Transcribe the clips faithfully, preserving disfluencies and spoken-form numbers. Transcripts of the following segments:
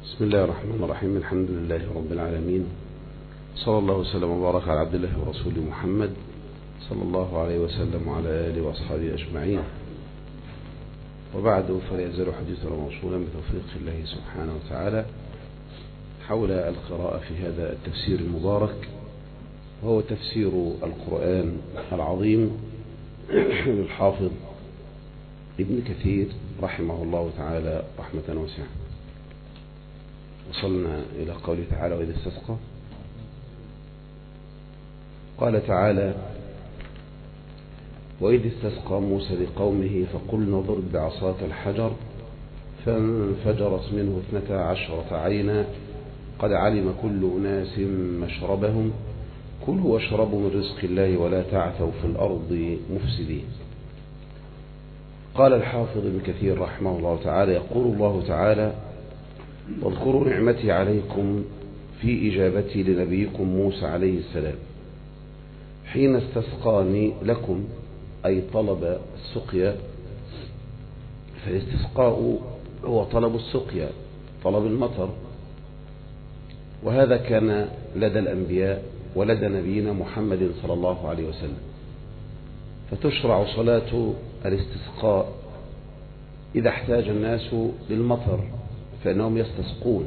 بسم الله الرحمن الرحيم. الحمد لله رب العالمين، صلى الله وسلم وبارك على عبد الله ورسوله محمد صلى الله عليه وسلم وعلى آله وأصحابه أجمعين، وبعد، فلا يزال حديثنا موصولا بتوفيق الله سبحانه وتعالى حول القراءة في هذا التفسير المبارك، وهو تفسير القرآن العظيم للحافظ ابن كثير رحمه الله تعالى رحمة واسعة. وصلنا إلى قوله تعالى: وإذ استسقى. قال تعالى: وإذ استسقى موسى لقومه فقلنا اضرب بعصاك الحجر فانفجرت منه اثنتا عشرة عينا قد علم كل أناس مشربهم كلوا واشربوا من رزق الله ولا تعثوا في الأرض مفسدين. قال الحافظ ابن كثير رحمه الله تعالى: يقول الله تعالى: واذكروا نعمتي عليكم في إجابتي لنبيكم موسى عليه السلام حين استسقاني لكم، أي طلب السقيا. فالاستسقاء هو طلب السقيا، طلب المطر، وهذا كان لدى الأنبياء ولدى نبينا محمد صلى الله عليه وسلم. فتشرع صلاة الاستسقاء إذا احتاج الناس للمطر فإنهم يستسقون.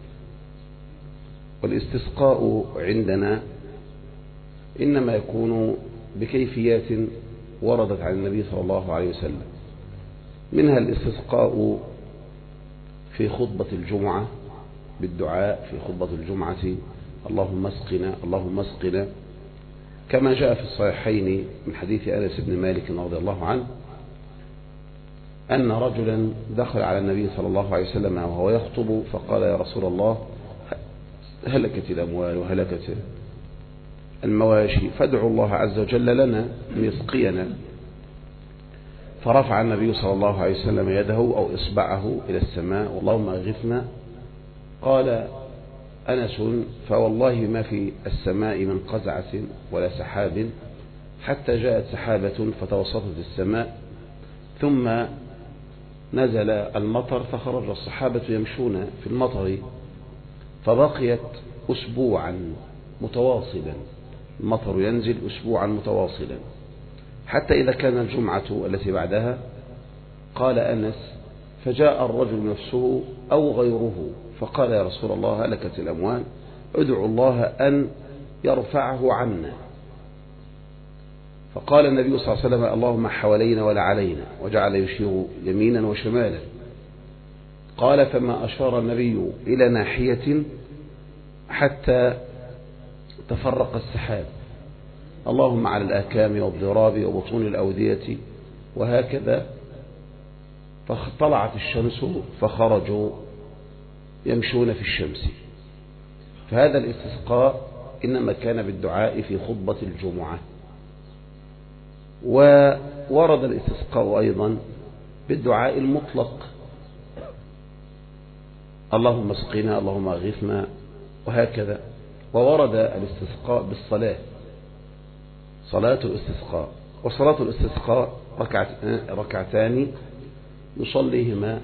والاستسقاء عندنا إنما يكون بكيفيات وردت عن النبي صلى الله عليه وسلم، منها الاستسقاء في خطبة الجمعة بالدعاء في خطبة الجمعة: اللهم اسقنا اللهم اسقنا، كما جاء في الصحيحين من حديث أنس بن مالك رضي الله عنه أن رجلا دخل على النبي صلى الله عليه وسلم وهو يخطب فقال: يا رسول الله، هلكت الأموال وهلكت المواشي، فادعوا الله عز وجل لنا أن يسقينا. فرفع النبي صلى الله عليه وسلم يده أو إصبعه إلى السماء: اللهم أغثنا. قال أنس: فوالله ما في السماء من قزعة ولا سحاب حتى جاءت سحابة فتوسطت السماء، ثم نزل المطر فخرج الصحابة يمشون في المطر، فبقيت أسبوعا متواصلا، المطر ينزل أسبوعا متواصلا، حتى إذا كان الجمعة التي بعدها. قال أنس: فجاء الرجل نفسه أو غيره فقال: يا رسول الله، هلكت الأموال، ادعو الله أن يرفعه عنا. فقال النبي صلى الله عليه وسلم: اللهم حوالينا ولا علينا، وجعل يشير يمينا وشمالا. قال: فما أشار النبي إلى ناحية حتى تفرق السحاب، اللهم على الآكام والضراب وبطون الأودية، وهكذا. فطلعت الشمس فخرجوا يمشون في الشمس. فهذا الاستسقاء إنما كان بالدعاء في خطبة الجمعة. وورد الاستسقاء أيضا بالدعاء المطلق: اللهم اسقنا اللهم اغثنا، وهكذا. وورد الاستسقاء بالصلاة، صلاة الاستسقاء. وصلاة الاستسقاء ركعتان يصليهما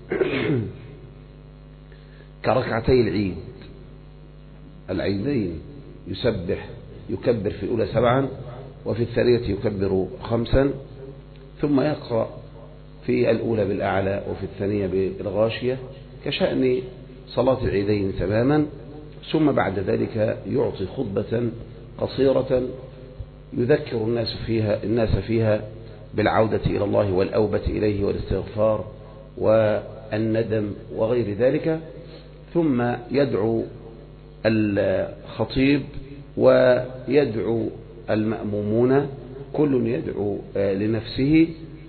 كركعتي العيد، العيدين، يسبح يكبر في الأولى سبعا وفي الثانية يكبر خمسا، ثم يقرأ في الأولى بالأعلى وفي الثانية بالغاشية كشأن صلاة العيدين تماما. ثم بعد ذلك يعطي خطبة قصيرة يذكر الناس فيها الناس فيها بالعودة إلى الله والأوبة إليه والاستغفار والندم وغير ذلك. ثم يدعو الخطيب ويدعو المأمومون، كل يدعو لنفسه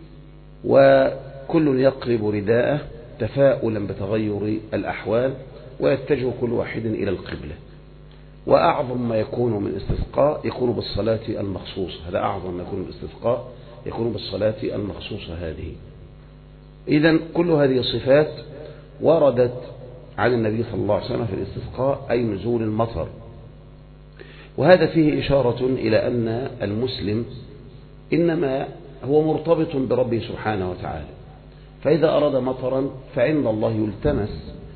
وكل يقلب رداءه تفاؤلا بتغير الأحوال، ويتجه كل واحد إلى القبلة. وأعظم ما يكون من الاستسقاء يكون بالصلاة المخصوصة، هذا أعظم ما يكون الاستسقاء يكون بالصلاة المخصوصة هذه. إذن كل هذه الصفات وردت عن النبي صلى الله عليه وسلم في الاستسقاء، أي نزول المطر. وهذا فيه إشارة إلى أن المسلم إنما هو مرتبط بربه سبحانه وتعالى، فإذا أراد مطرا فعند الله يلتمس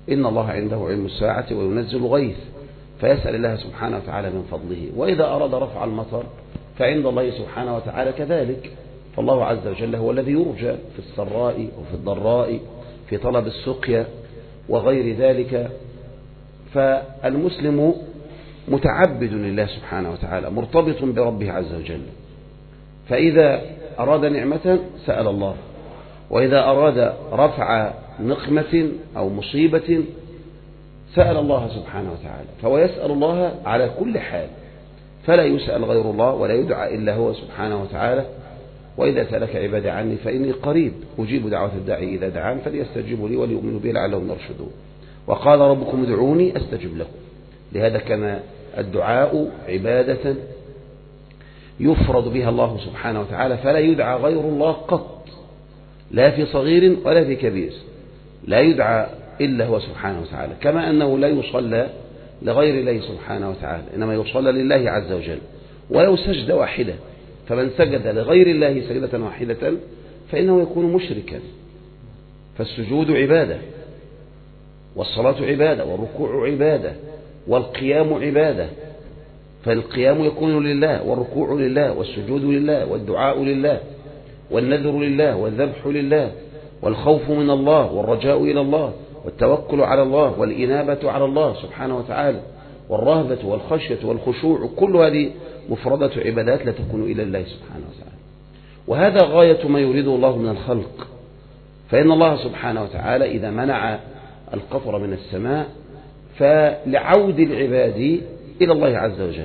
إن الله عنده علم الساعة وينزل الغيث، فيسأل الله سبحانه وتعالى من فضله. وإذا أراد رفع المطر فعند الله سبحانه وتعالى كذلك، فالله عز وجل هو الذي يرجى في السراء وفي الضراء، في طلب السقيا وغير ذلك. فالمسلم متعبد لله سبحانه وتعالى، مرتبط بربه عز وجل، فإذا أراد نعمة سأل الله، وإذا أراد رفع نقمة أو مصيبة سأل الله سبحانه وتعالى. فهو يسأل الله على كل حال، فلا يسأل غير الله ولا يدعى إلا هو سبحانه وتعالى. وإذا سألك عبادي عني فإني قريب أجيب دعوة الداعي إذا دعان فليستجيبوا لي وليؤمنوا بي لعلهم يرشدون. وقال ربكم ادعوني أستجب لكم. لهذا كان الدعاء عبادة يفرض بها الله سبحانه وتعالى، فلا يدعى غير الله قط، لا في صغير ولا في كبير، لا يدعى إلا هو سبحانه وتعالى. كما أنه لا يصلى لغير الله سبحانه وتعالى، إنما يصلى لله عز وجل. ولو سجد واحدة، فمن سجد لغير الله سجدة واحدة فإنه يكون مشركا. فالسجود عبادة، والصلاة عبادة، والركوع عبادة، والقيام عبادة. فالقيام يكون لله، والركوع لله، والسجود لله، والدعاء لله، والنذر لله، والذبح لله، والخوف من الله، والرجاء إلى الله، والتوكل على الله، والإنابة على الله سبحانه وتعالى، والرهبة والخشية والخشوع، كل هذه مفردة عبادات لا تكون إلى الله سبحانه وتعالى. وهذا غاية ما يريده الله من الخلق. فإن الله سبحانه وتعالى إذا منع القطر من السماء فلعود العباد إلى الله عز وجل،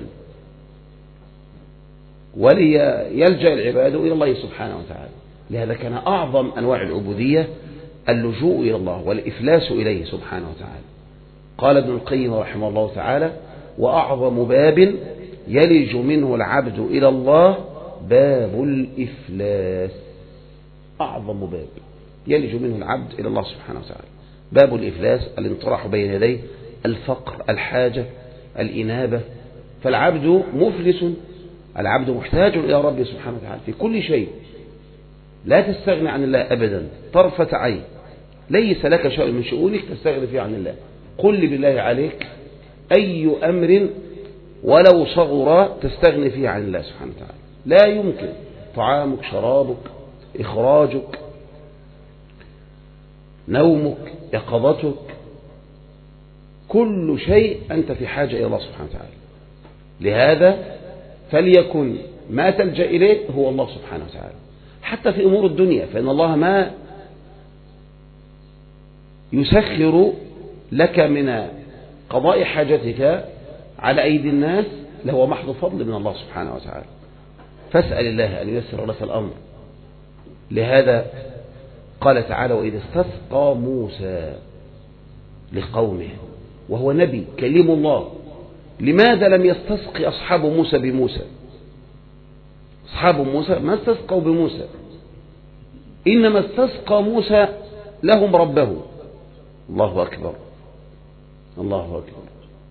وليلجأ العباد إلى الله سبحانه وتعالى. لهذا كان أعظم أنواع العبودية اللجوء إلى الله والإفلاس إليه سبحانه وتعالى. قال ابن القيم رحمه الله تعالى: وأعظم باب يلج منه العبد إلى الله باب الإفلاس. أعظم باب يلج منه العبد إلى الله سبحانه وتعالى باب الإفلاس، الانطراح بين يديه، الفقر، الحاجة، الإنابة. فالعبد مفلس، العبد محتاج إلى ربه سبحانه وتعالى في كل شيء. لا تستغني عن الله أبدا طرفة عين، ليس لك شيء من شؤونك تستغني فيه عن الله. قل بالله عليك أي أمر ولو صغر تستغني فيه عن الله سبحانه وتعالى. لا يمكن. طعامك، شرابك، إخراجك، نومك، يقظتك، كل شيء أنت في حاجة إلى الله سبحانه وتعالى. لهذا فليكن ما تلجأ إليه هو الله سبحانه وتعالى، حتى في أمور الدنيا. فإن الله ما يسخر لك من قضاء حاجتك على أيدي الناس له محض فضل من الله سبحانه وتعالى. فاسأل الله أن ييسر لك الأمر. لهذا قال تعالى: وإذا استسقى موسى لقومه، وهو نبي كليم الله. لماذا لم يستسقي أصحاب موسى بموسى؟ أصحاب موسى ما استسقوا بموسى، إنما استسقى موسى لهم ربه. الله أكبر، الله أكبر.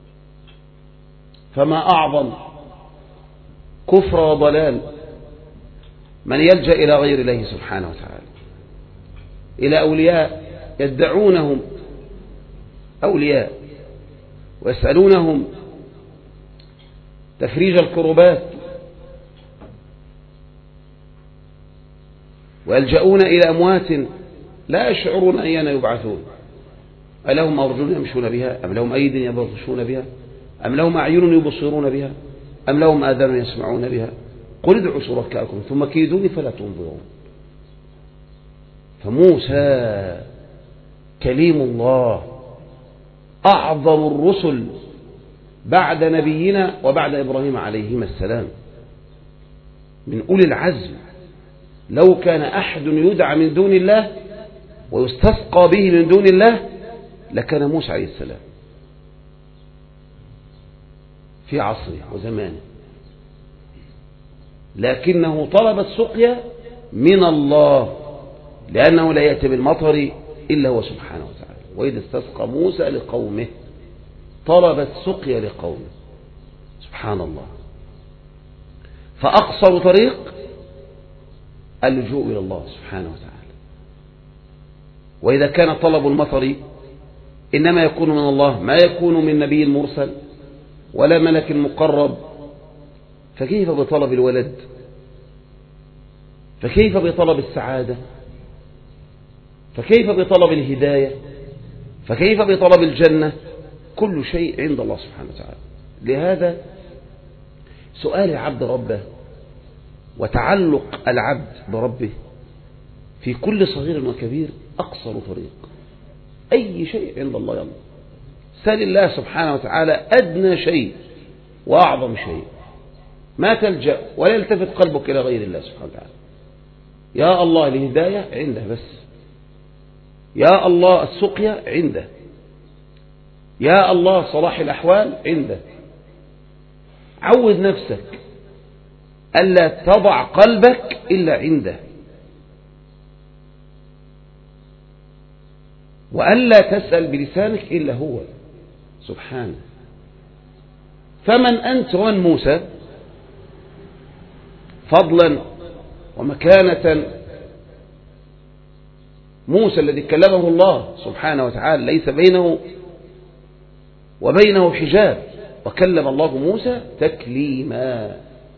فما أعظم كفر وضلال من يلجأ إلى غير الله سبحانه وتعالى، إلى أولياء يدعونهم أولياء ويسألونهم تفريج الكربات، ويلجؤون إلى أموات لا يشعرون أيان يبعثون. ألهم أرجل يمشون بها، أم لهم أيد يبطشون بها، أم لهم أعين يبصرون بها، أم لهم آذان يسمعون بها؟ قل ادعوا شركاءكم ثم كيدوني فلا تنظرون. فموسى كليم الله، أعظم الرسل بعد نبينا وبعد إبراهيم عليهما السلام، من أولي العزم. لو كان أحد يدعى من دون الله ويستسقى به من دون الله لكان موسى عليه السلام في عصره وزمانه، لكنه طلب السقيا من الله، لأنه لا يأتي بالمطر إلا هو سبحانه وتعالى. وإذا استسقى موسى لقومه طلب السقيا لقومه، سبحان الله. فأقصر طريق اللجوء إلى الله سبحانه وتعالى. وإذا كان طلب المطر إنما يكون من الله، ما يكون من نبي مرسل ولا ملك مقرب. فكيف بطلب الولد؟ فكيف بطلب السعادة؟ فكيف بطلب الهداية؟ فكيف بطلب الجنة؟ كل شيء عند الله سبحانه وتعالى. لهذا سؤال العبد ربه وتعلق العبد بربه في كل صغير وكبير أقصر طريق. أي شيء عند الله يلا سأل الله سبحانه وتعالى أدنى شيء وأعظم شيء، ما تلجأ ولا يلتفت قلبك إلى غير الله سبحانه وتعالى. يا الله الهداية عنده بس، يا الله السقيا عنده، يا الله صلاح الأحوال عنده. عود نفسك ألا تضع قلبك إلا عنده، وألا تسأل بلسانك إلا هو سبحانه. فمن أنت ومن موسى فضلا ومكانة؟ موسى الذي كلمه الله سبحانه وتعالى ليس بينه وبينه حجاب، وكلم الله موسى تكليما.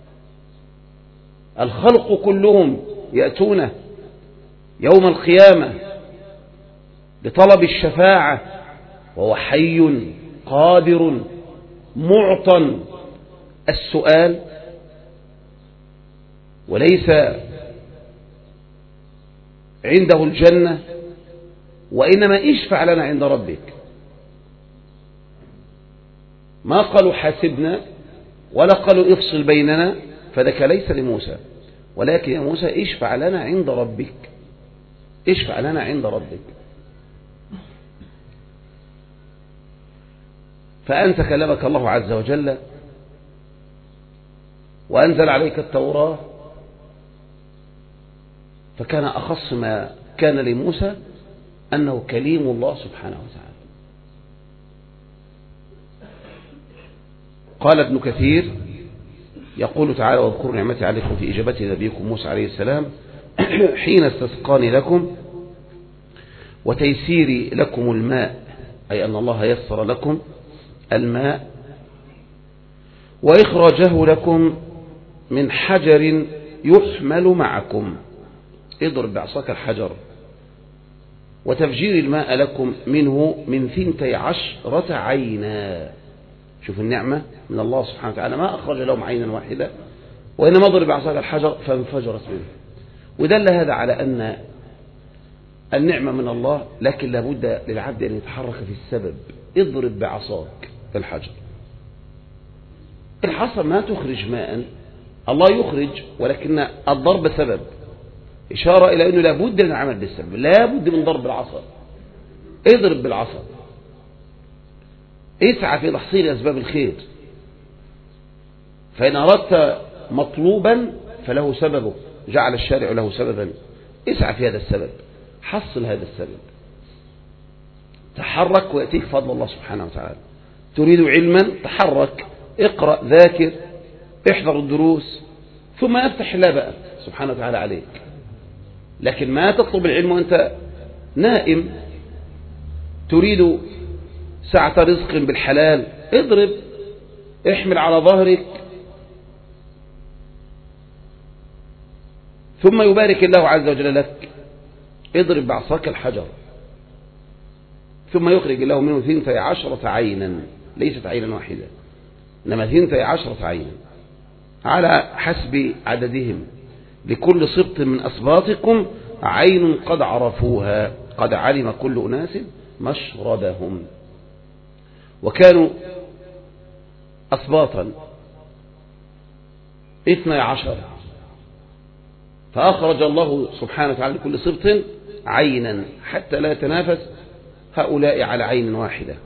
الخلق كلهم يأتونه يوم القيامة بطلب الشفاعة، وهو حي قادر معطى السؤال، وليس عنده الجنة، وإنما اشفع لنا عند ربك. ما قالوا حاسبنا ولا قالوا افصل بيننا، فذاك ليس لموسى، ولكن يا موسى اشفع لنا عند ربك، اشفع لنا عند ربك. فأنت كلمك الله عز وجل وأنزل عليك التوراة، فكان أخص ما كان لموسى أنه كليم الله سبحانه وتعالى. قال ابن كثير يقول تعالى: واذكروا نعمتي عليكم في إجابة نبيكم موسى عليه السلام حين استسقاني لكم وتيسيري لكم الماء، أي أن الله يسر لكم الماء، وإخراجه لكم من حجر يحمل معكم، اضرب بعصاك الحجر، وتفجير الماء لكم منه من ثنتي عشرة عينا. شوف النعمة من الله سبحانه وتعالى، ما أخرج لهم عينا واحدة، وإنما ضرب بعصاك الحجر فانفجرت منه. ودل هذا على أن النعمة من الله، لكن لابد للعبد أن يتحرك في السبب. اضرب بعصاك الحجر، الحصى ما تخرج ماء، الله يخرج، ولكن الضرب سبب، إشارة إلى أنه لابد من العمل بالسبب، لابد من ضرب العصا. اضرب بالعصا، اسعى في تحصيل أسباب الخير، فإن أردت مطلوبا فله سببه، جعل الشارع له سببا، اسعى في هذا السبب، حصل هذا السبب، تحرك ويأتيك فضل الله سبحانه وتعالى. تريد علما، تحرك، اقرأ، ذاكر، احضر الدروس، ثم يفتح الله بقى سبحانه وتعالى عليك. لكن ما تطلب العلم وأنت نائم. تريد سعة رزق بالحلال، اضرب، احمل على ظهرك، ثم يبارك الله عز وجل لك. اضرب بعصاك الحجر، ثم يخرج الله منه ثنتي عشرة عينا، ليست عينا واحدة، إنما ثنتي عشرة عينا على حسب عددهم، لكل سبط من أسباطكم عين قد عرفوها، قد علم كل أناس مشربهم. وكانوا أسباطا اثني عشر، فأخرج الله سبحانه وتعالى لكل سبط عينا حتى لا يتنافس هؤلاء على عين واحدة،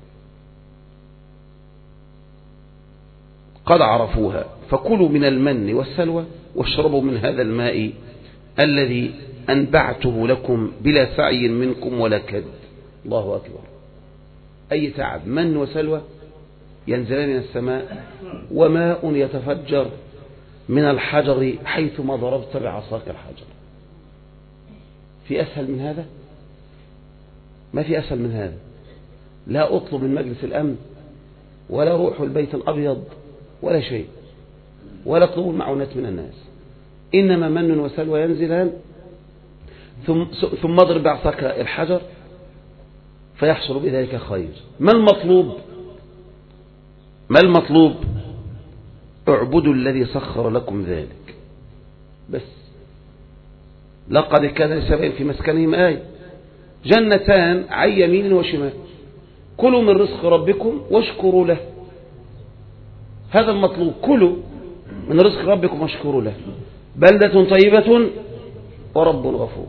قد عرفوها. فكلوا من المن والسلوى واشربوا من هذا الماء الذي أنبعته لكم بلا سعي منكم ولا كد. الله أكبر. أي تعب، من وسلوى ينزلان من السماء، وماء يتفجر من الحجر حيثما ضربت بعصاك الحجر. في أسهل من هذا؟ ما في أسهل من هذا. لا أطلب من مجلس الأمن ولا روح البيت الأبيض ولا شيء، ولا اطلب المعونات من الناس، إنما من وسلوى ينزلان ثم, ثم اضرب بعصاك الحجر فيحصل بذلك خير. ما المطلوب؟ ما المطلوب؟ اعبدوا الذي سخر لكم ذلك بس. لقد كان لسبع في مسكنهم آية، جنتان عن يمين وشمال، كلوا من رزق ربكم واشكروا له. هذا المطلوب، كلوا من رزق ربكم واشكروا له، بلدة طيبة ورب غفور.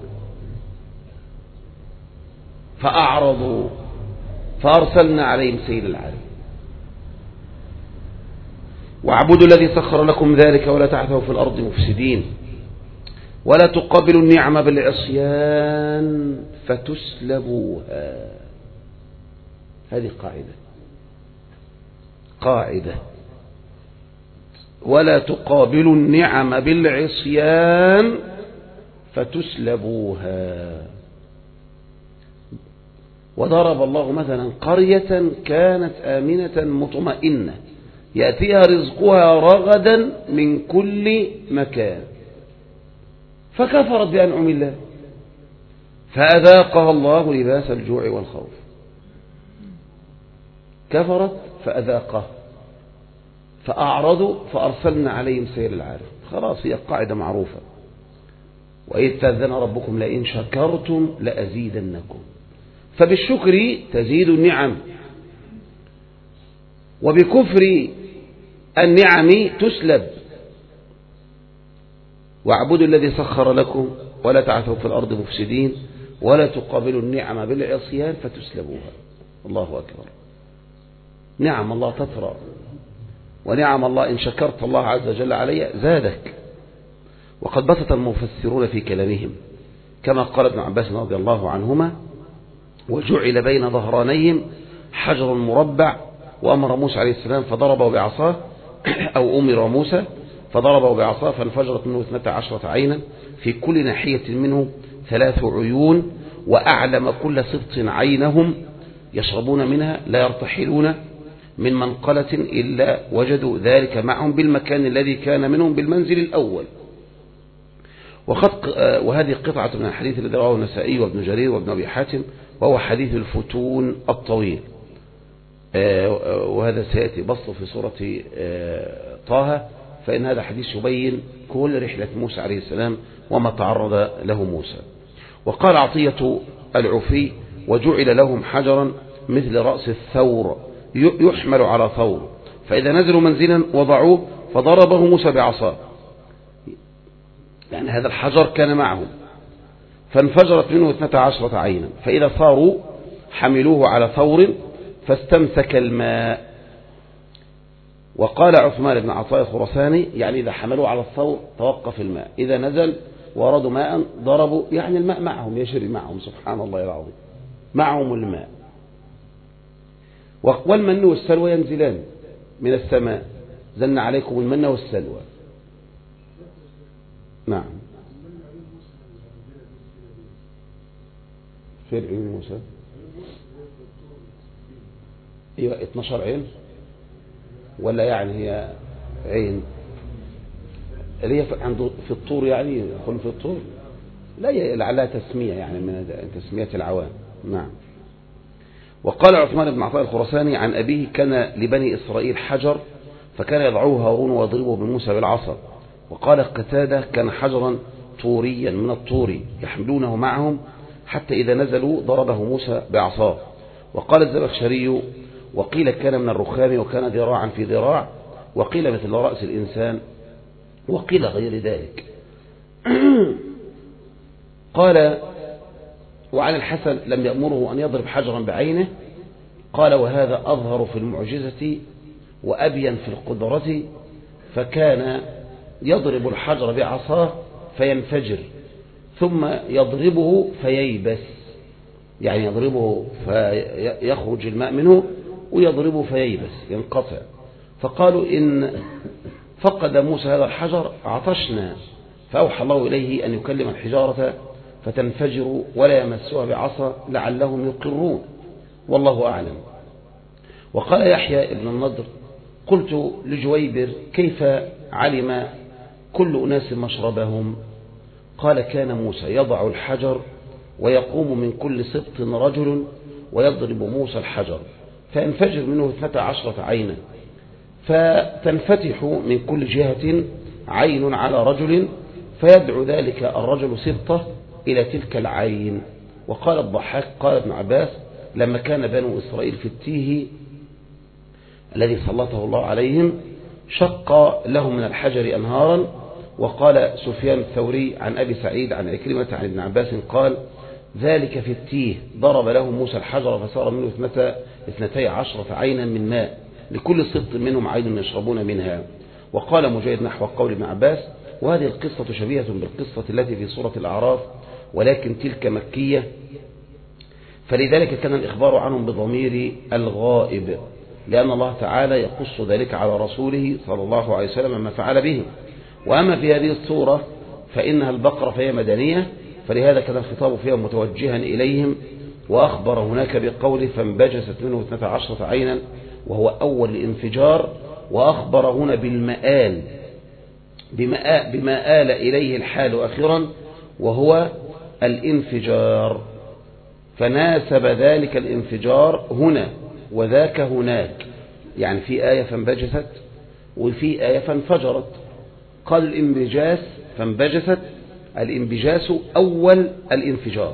فأعرضوا فأرسلنا عليهم سيل العالم. واعبدوا الذي سخر لكم ذلك ولا تعثوا في الأرض مفسدين ولا تقابلوا النعم بالعصيان فتسلبوها. هذه قاعدة قاعدة ولا تقابلوا النعم بالعصيان فتسلبوها. وضرب الله مثلا قرية كانت آمنة مطمئنة يأتيها رزقها رغدا من كل مكان فكفرت بأنعم الله فأذاقها الله لباس الجوع والخوف. كفرت فأذاقها، فأعرضوا فأرسلنا عليهم سيل العارم. خلاص، هي قاعدة معروفة. وإذ تأذن ربكم لئن شكرتم لأزيدنكم. فبالشكر تزيد النعم، وبكفر النعم تسلب. واعبدوا الذي سخر لكم ولا تعثوا في الأرض مفسدين ولا تقابلوا النعم بالعصيان فتسلبوها. الله أكبر. نعم الله تطرأ، ونعم الله إن شكرت الله عز وجل علي زادك. وقد بسط المفسرون في كلامهم كما قال ابن عباس رضي الله عنهما: وجعل بين ظهرانيهم حجر مربع وأمر موسى عليه السلام فضربه بعصاه، أو أمر موسى فضربه بعصاه فانفجرت منه اثنتا عشرة عينا في كل ناحية منه ثلاث عيون، وأعلم كل سبط عينهم يشربون منها لا يرتحلون من منقلة إلا وجدوا ذلك معهم بالمكان الذي كان منهم بالمنزل الأول. وهذه قطعة من الحديث الذي رواه النسائي وابن جرير وابن أبي حاتم، وهو حديث الفتون الطويل، وهذا سيأتي بسطه في سورة طه، فإن هذا حديث يبين كل رحلة موسى عليه السلام وما تعرض له موسى. وقال عطية العفي: وجعل لهم حجرا مثل رأس الثور يحمل على ثور، فإذا نزلوا منزلا وضعوه فضربه موسى بعصاه. يعني هذا الحجر كان معهم فانفجرت منه اثنتا عشرة عينا، فإذا صاروا حملوه على ثور فاستمسك الماء. وقال عثمان بن عطاء الخرساني: يعني إذا حملوه على الثور توقف الماء، إذا نزل وردوا ماء ضربوا، يعني الماء معهم يجري معهم. سبحان الله العظيم، معهم الماء. والمن والسلوى ينزلان من السماء، زن عليكم المن والسلوى. نعم. في العين موسى ايوه اثناشر عين، ولا يعني هي عين اللي هي عنده في الطور، يعني يقول في الطور، لا لعلها تسمية يعني من تسمية العوام. نعم. وقال عثمان بن عطاء الخرساني عن أبيه: كان لبني إسرائيل حجر فكان يضعوه هارون ويضربه بموسى بالعصا. وقال قتادة: كان حجرا طوريا من الطور يحملونه معهم حتى إذا نزلوا ضربه موسى بعصاه. وقال الزمخشري: وقيل كان من الرخام وكان ذراعا في ذراع، وقيل مثل رأس الإنسان، وقيل غير ذلك. قال: وعن الحسن لم يأمره أن يضرب حجرا بعينه. قال: وهذا أظهر في المعجزة وأبين في القدرة، فكان يضرب الحجر بعصاه فينفجر ثم يضربه فييبس، يعني يضربه فيخرج الماء منه ويضربه فييبس ينقطع. فقالوا: إن فقد موسى هذا الحجر عطشنا، فأوحى الله إليه أن يكلم الحجارة فتنفجر ولا يمسها بعصا لعلهم يقرون، والله أعلم. وقال يحيى ابن النضر قلت لجويبر كيف علم كل أناس مشربهم؟ قال كان موسى يضع الحجر ويقوم من كل سبط رجل ويضرب موسى الحجر فينفجر منه اثنتا عشرة عينا فتنفتح من كل جهة عين على رجل فيدعو ذلك الرجل سبطه إلى تلك العين. وقال الضحاك قال ابن عباس لما كان بنو إسرائيل في التيه الذي سلطه الله عليهم شق لهم من الحجر أنهارا. وقال سفيان الثوري عن أبي سعيد عن عكرمة عن ابن عباس قال ذلك في التيه ضرب لهم موسى الحجر فصار منه اثنتي عشرة عينا من ماء لكل سبط منهم عين يشربون منها. وقال مجاهد نحو قول ابن عباس وهذه القصة شبيهة بالقصة التي في سورة الأعراف ولكن تلك مكية فلذلك كان الإخبار عنهم بضمير الغائب لأن الله تعالى يقص ذلك على رسوله صلى الله عليه وسلم ما فعل به. وأما في هذه السورة فإنها البقرة فهي مدنية فلهذا كان الخطاب فيها متوجها إليهم. وأخبر هناك بقوله فانبجست منه اثنتا عشرة عينا وهو أول الانفجار. وأخبر هنا بالمآل بما, بما آل إليه الحال أخيرا وهو الانفجار فناسب ذلك الانفجار هنا وذاك هناك يعني في آية فانبجست وفي آية فانفجرت. قال الانبجاس فانبجست الانبجاس أول الانفجار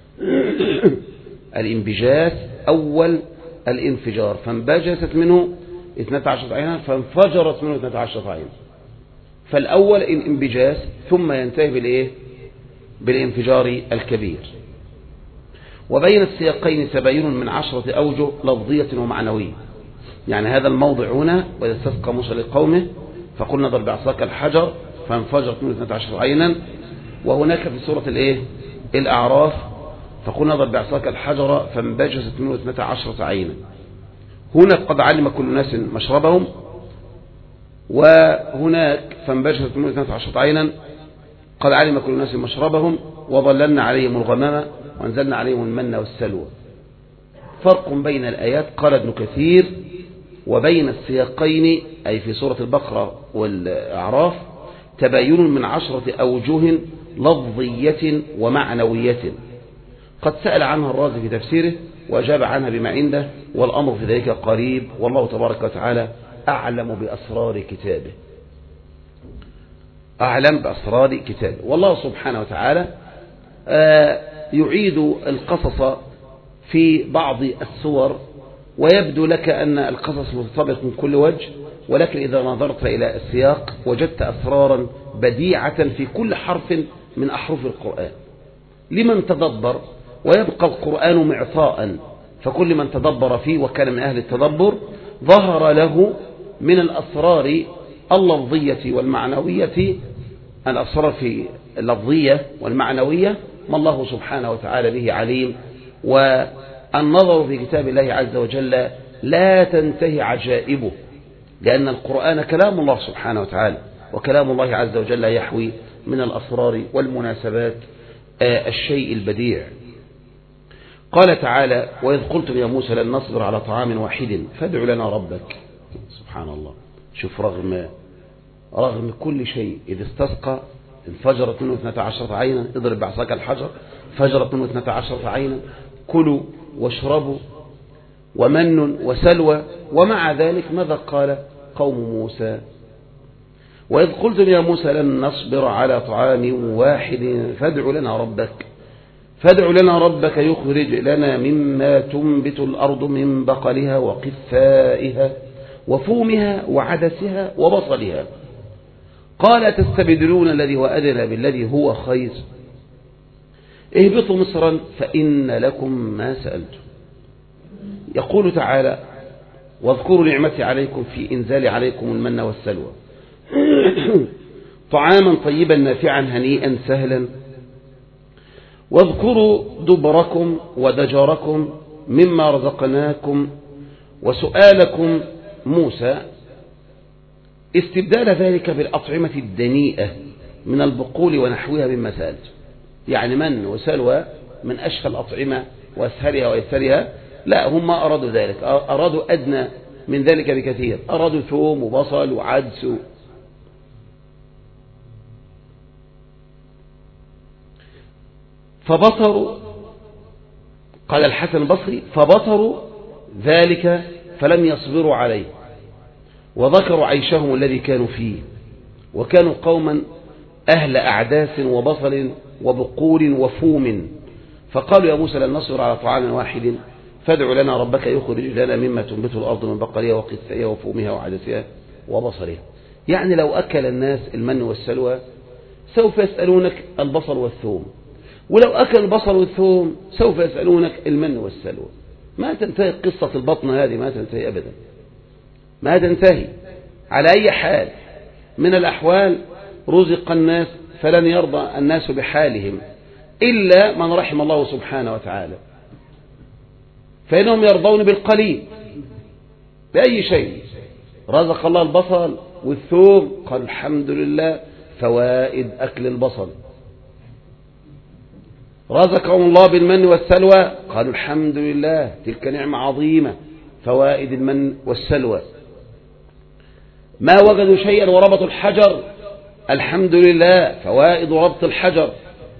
الانبجاس أول الانفجار فانبجست منه اثنتا عشرة عينا فانفجرت منه اثنتا عشرة عينا. فالأول الانبجاس ثم ينتهي بالإيه؟ بالانفجار الكبير. وبين السياقين تباين من عشرة أوجه لفظية ومعنوية. يعني هذا الموضع هنا وإذا استسقى موسى لقومه فقلنا ضرب بعصاك الحجر فانفجرت منه اثنتا عشرة عينا. وهناك في سورة الإيه؟ الأعراف فقلنا ضرب بعصاك الحجر فانبجست منه اثنتا عشرة عينا. هنا قد علم كل ناس مشربهم وهناك فانبجست منه اثنتا عشرة عينا قد علم كل ناس مشربهم وظللنا عليهم الغمامة وانزلنا عليهم المن والسلوى. فرق بين الآيات قال ابن كثير وبين السياقين أي في سورة البقرة والأعراف تباين من عشرة أوجه لفظية ومعنوية قد سأل عنها الرازي في تفسيره وأجاب عنها بما عنده والأمر في ذلك قريب والله تبارك وتعالى أعلم بأسرار كتابه أعلم بأسرار كتابه. والله سبحانه وتعالى يعيد القصص في بعض السور ويبدو لك أن القصص متطابق من كل وجه ولكن إذا نظرت إلى السياق وجدت أسرارا بديعة في كل حرف من أحرف القرآن لمن تدبر. ويبقى القرآن معطاء فكل من تدبر فيه وكان من أهل التدبر ظهر له من الأسرار اللفظية والمعنوية الأسرار في اللفظية والمعنوية ما الله سبحانه وتعالى به عليم. والنظر في كتاب الله عز وجل لا تنتهي عجائبه لأن القرآن كلام الله سبحانه وتعالى وكلام الله عز وجل يحوي من الأسرار والمناسبات الشيء البديع. قال تعالى وإذ قلتم يا موسى لن نصبر على طعام واحد فادع لنا ربك. سبحان الله شوف رغم رغم كل شيء إذ استسقى انفجرت منه اثنتا عشرة عينا اضرب بعصاك الحجر فجرت منه اثنتا عشرة عينا كلوا واشربوا ومن وسلوى. ومع ذلك ماذا قال قوم موسى وإذ قلتم يا موسى لن نصبر على طعام واحد فادع لنا ربك فادع لنا ربك يخرج لنا مما تنبت الأرض من بقلها وقثائها وفومها وعدسها وبصلها قال تستبدلون الذي هو أدنى بالذي هو خير اهبطوا مصرا فإن لكم ما سألتم. يقول تعالى واذكروا نعمتي عليكم في إنزال عليكم المن والسلوى طعاما طيبا نافعا هنيئا سهلا واذكروا دبركم ودجركم مما رزقناكم وسؤالكم موسى استبدال ذلك بالأطعمة الدنيئة من البقول ونحوها مما سألت. يعني من وسلوى من أشهى الأطعمة وأسهلها وأيسرها لا، هم ما أرادوا ذلك، أرادوا أدنى من ذلك بكثير، أرادوا ثوم وبصل وعدس. فبصروا، قال الحسن البصري، فبصروا ذلك فلم يصبروا عليه، وذكروا عيشهم الذي كانوا فيه، وكانوا قوما أهل أعداس وبصل وبقول وفوم، فقالوا يا موسى لن نصبر على طعام واحد فادع لنا ربك يخرج لنا مما تنبت الأرض من بقلها وقثائها وفومها وعدسها وبصلها. يعني لو أكل الناس المن والسلوى سوف يسألونك البصل والثوم، ولو أكل البصل والثوم سوف يسألونك المن والسلوى. ما تنتهي قصة البطن هذه، ما تنتهي أبدا، ما تنتهي. على أي حال من الأحوال رزق الناس فلن يرضى الناس بحالهم إلا من رحم الله سبحانه وتعالى، فإنهم يرضون بالقليل بأي شيء. رزق الله البصل والثوم، قال الحمد لله، فوائد أكل البصل. رزقهم الله بالمن والسلوى، قالوا الحمد لله، تلك نعمة عظيمة، فوائد المن والسلوى. ما وجدوا شيئا وربطوا الحجر، الحمد لله، فوائد ربط الحجر.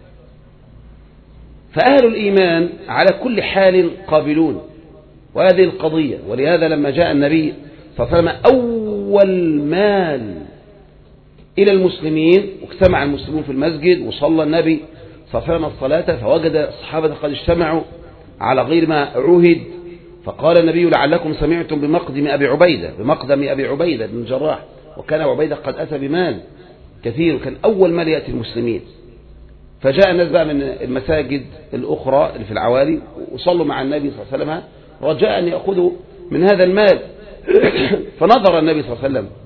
فأهل الإيمان على كل حال قابلون وهذه القضية. ولهذا لما جاء النبي صلى الله عليه وسلم أول مال إلى المسلمين، واجتمع المسلمون في المسجد وصلى النبي صلى الله عليه وسلم الصلاة، فوجد الصحابة قد اجتمعوا على غير ما عهد، فقال النبي لعلكم سمعتم بمقدم أبي عبيدة، بمقدم أبي عبيدة بن الجراح، وكان عبيدة قد أتى بمال كثير، وكان أول مال يأتي المسلمين. فجاء الناس بقى من المساجد الأخرى اللي في العوالي وصلوا مع النبي صلى الله عليه وسلم رجاء أن يأخذوا من هذا المال. فنظر النبي صلى الله عليه وسلم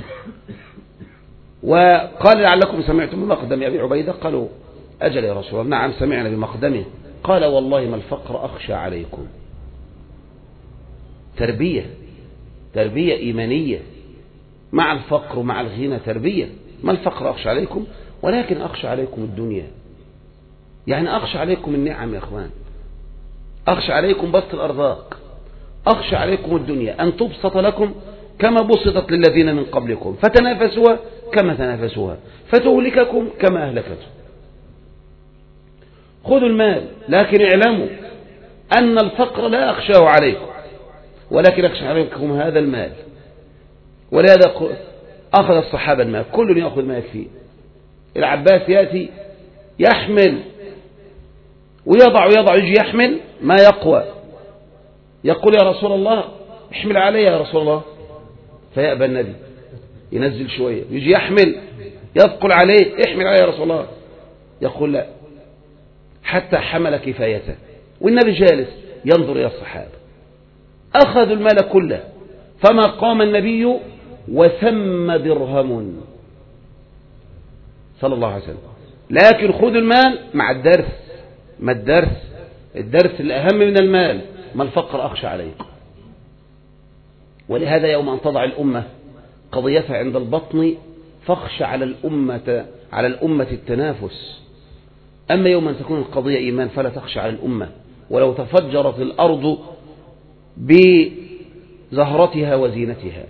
وقال لعلكم سمعتم بمقدم أبي عبيدة، قالوا أجل يا رسول الله، نعم سمعنا بمقدمه. قال والله ما الفقر أخشى عليكم. تربية، تربية إيمانية مع الفقر ومع الغنى، تربية. ما الفقر أخشى عليكم، ولكن أخشى عليكم الدنيا. يعني أخشى عليكم النعم يا أخوان، أخشى عليكم بسط الأرزاق، أخشى عليكم الدنيا أن تبسط لكم كما بسطت للذين من قبلكم، فتنافسوها كما تنافسوها، فتهلككم كما أهلكتهم. خذوا المال، لكن اعلموا أن الفقر لا أخشاه عليكم، ولكن أخشى عليكم هذا المال. ولهذا أخذ الصحابة المال، كل يأخذ ما يكفيه. العباس يأتي يحمل ويضع ويضع، يجي يحمل ما يقوى، يقول يا رسول الله احمل علي يا رسول الله، فيأبى النبي ينزل شوية، يجي يحمل يثقل عليه، احمل علي يا رسول الله، يقول لا، حتى حمل كفايته، والنبي جالس ينظر إلى الصحابة. أخذوا المال كله، فما قام النبي وثم درهم صلى الله عليه وسلم. لكن خذوا المال مع الدرس، ما الدرس، الدرس الأهم من المال، ما الفقر أخشى عليكم. ولهذا يوم أن تضع الأمة قضيتها عند البطن فاخشى على الأمة على الأمة التنافس. أما يوم أن تكون القضية إيمان فلا تخشى على الأمة، ولو تفجرت الأرض بزهرتها وزينتها.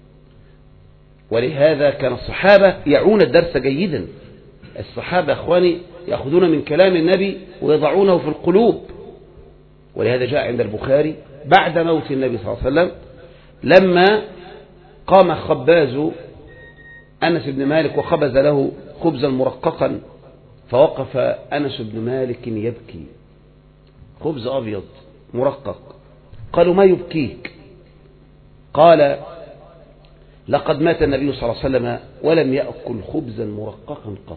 ولهذا كان الصحابة يعون الدرس جيدا. الصحابة أخواني يأخذون من كلام النبي ويضعونه في القلوب. ولهذا جاء عند البخاري بعد موت النبي صلى الله عليه وسلم لما قام خباز أنس بن مالك وخبز له خبزا مرققا، فوقف أنس بن مالك يبكي، خبز أبيض مرقق. قالوا ما يبكيك؟ قال لقد مات النبي صلى الله عليه وسلم ولم يأكل خبزا مرققا قط.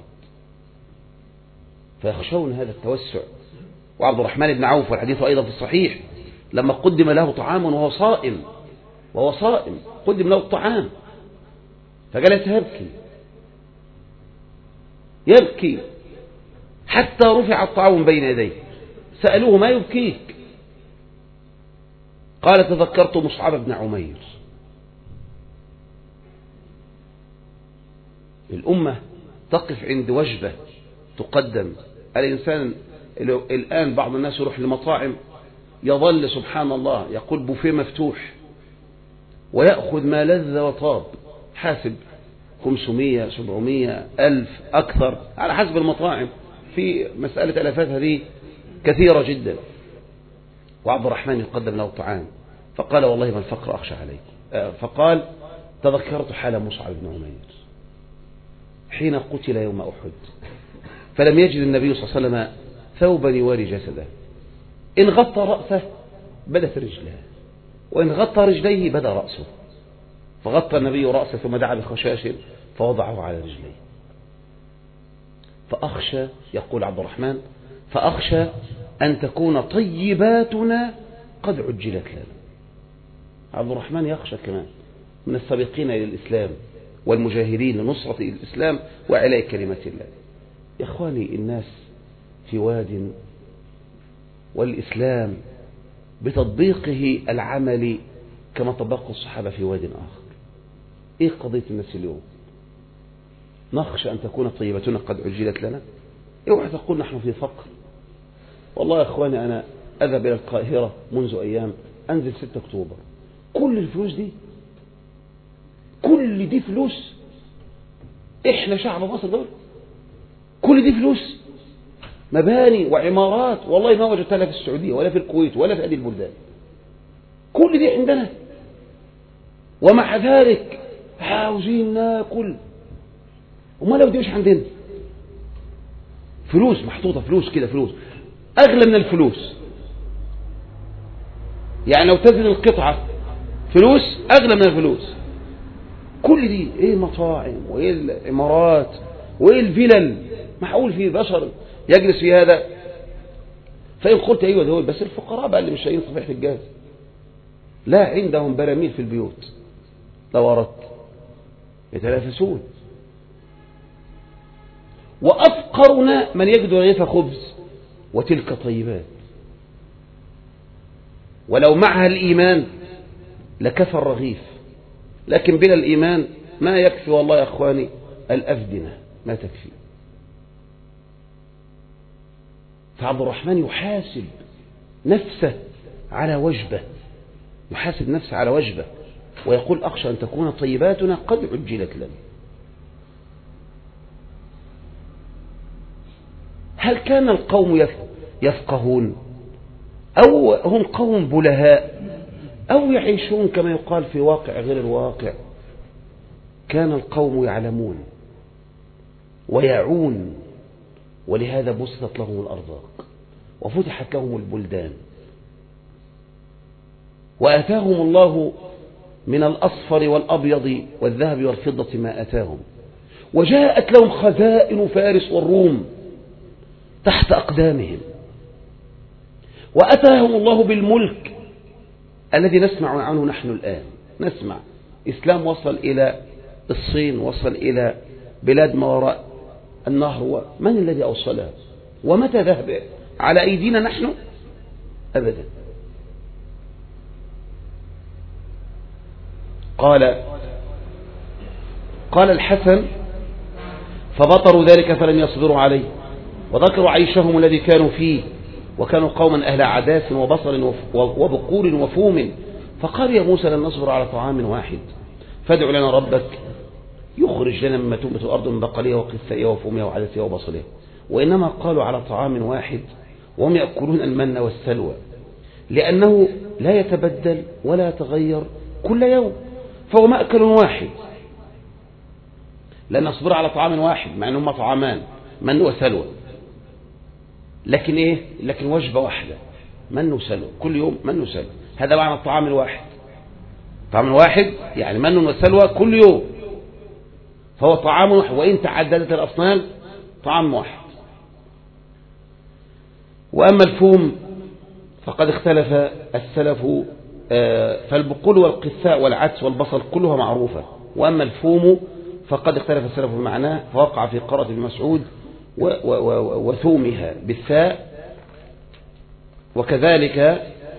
فيخشون هذا التوسع. وعبد الرحمن بن عوف والحديث أيضا في الصحيح لما قدم له طعام وهو صائم وهو صائم قدم له الطعام فجلس يبكي يبكي حتى رفع الطعام بين يديه. سألوه ما يبكيك؟ قال تذكرت مصعب بن عمير. الأمة تقف عند وجبة تقدم. الإنسان الآن بعض الناس يروح لمطاعم يظل سبحان الله يقول بوفيه مفتوح ويأخذ ما لذ وطاب، حاسب خمسمية سبعمية ألف أكثر على حسب المطاعم، في مسألة ألفات هذه كثيرة جدا. وعبد الرحمن يقدم له الطعام فقال والله ما الفقر أخشى عليك. فقال تذكرت حال مصعب بن عمير حين قتل يوم أحد، فلم يجد النبي صلى الله عليه وسلم ثوبا يواري جسده، إن غطى رأسه بدت رجله، وإن غطى رجليه بدا رأسه، فغطى النبي رأسه ثم دعا بخشاش فوضعه على رجليه. فأخشى، يقول عبد الرحمن، فأخشى أن تكون طيباتنا قد عجلت لنا. عبد الرحمن يخشى كمان من السابقين إلى الإسلام والمجاهدين لنصرة الإسلام وعلاء كلمة الله. يا إخواني الناس في واد، والإسلام بتطبيقه العملي كما طبقه الصحابة في واد آخر. إيه قضية الناس اليوم؟ نخشى أن تكون طيبتنا قد عجلت لنا. اوعى تقول نحن في فقر. والله يا إخواني أنا أذهب إلى القاهرة منذ أيام، أنزل ستة أكتوبر، كل الفلوس دي كل دي فلوس إحنا شعب مصر دول، كل دي فلوس مباني وعمارات والله ما وجدتها لا في السعودية ولا في الكويت ولا في هذه البلدان، كل دي عندنا، ومع ذلك عاوزين ناكل. وما لو دي مش عندنا فلوس محطوطة، فلوس كده، فلوس أغلى من الفلوس، يعني لو تزن القطعة فلوس أغلى من الفلوس. كل دي إيه المطاعم وإيه العمارات وإيه الفلل، معقول في بشر يجلس في هذا؟ فإن قلت أيوة دول بس الفقراء بقى اللي مش لاقيين صفيحة الجاز، لا عندهم براميل في البيوت لو أردت يتنافسون. وأفقرنا من يجد رغيف خبز وتلك طيبات، ولو معها الإيمان لكفى الرغيف، لكن بلا الإيمان ما يكفي والله يا أخواني، الأفدنة ما تكفي. فعبد الرحمن يحاسب نفسه على وجبه، يحاسب نفسه على وجبه ويقول أخشى أن تكون طيباتنا قد عجلت لنا. هل كان القوم يفقهون أو هم قوم بلهاء أو يعيشون كما يقال في واقع غير الواقع؟ كان القوم يعلمون ويعون، ولهذا بسطت لهم الأرزاق وفتحت لهم البلدان وآتاهم الله من الأصفر والأبيض والذهب والفضة ما آتاهم، وجاءت لهم خزائن فارس والروم تحت أقدامهم، وأتاهم الله بالملك الذي نسمع عنه نحن الآن. نسمع إسلام وصل إلى الصين، وصل إلى بلاد ما وراء النهر، من الذي أوصلها ومتى ذهب؟ على أيدينا نحن؟ أبدا. قال قال الحسن فبطروا ذلك فلم يصبروا عليه، وذكروا عيشهم الذي كانوا فيه، وكانوا قوما أهل عداس وبصر وبقور وفوم، فقال يا موسى لن نصبر على طعام واحد فادع لنا ربك يخرج لنا مما تنبت الأرض من بقلها وقثائها وفومها وعدسها وبصلها، وإنما قالوا على طعام واحد وهم يأكلون المن والسلوى، لأنه لا يتبدل ولا يتغير كل يوم، فهو مأكل واحد. لن نصبر على طعام واحد مع أنهما طعامان من وسلوى، لكن إيه؟ لكن وجبة واحدة من وسلوى كل يوم، من وسلوى، هذا معنى الطعام الواحد. طعام واحد يعني من وسلوى كل يوم، فهو طعام واحد، وإن تعددت الأصنام طعام واحد. وأما الفوم فقد اختلف السلف، فالبقول والقثاء والعدس والبصل كلها معروفة، وأما الفوم فقد اختلف السلف بمعناه، فوقع في قراءة ابن مسعود وثومها بالثاء، وكذلك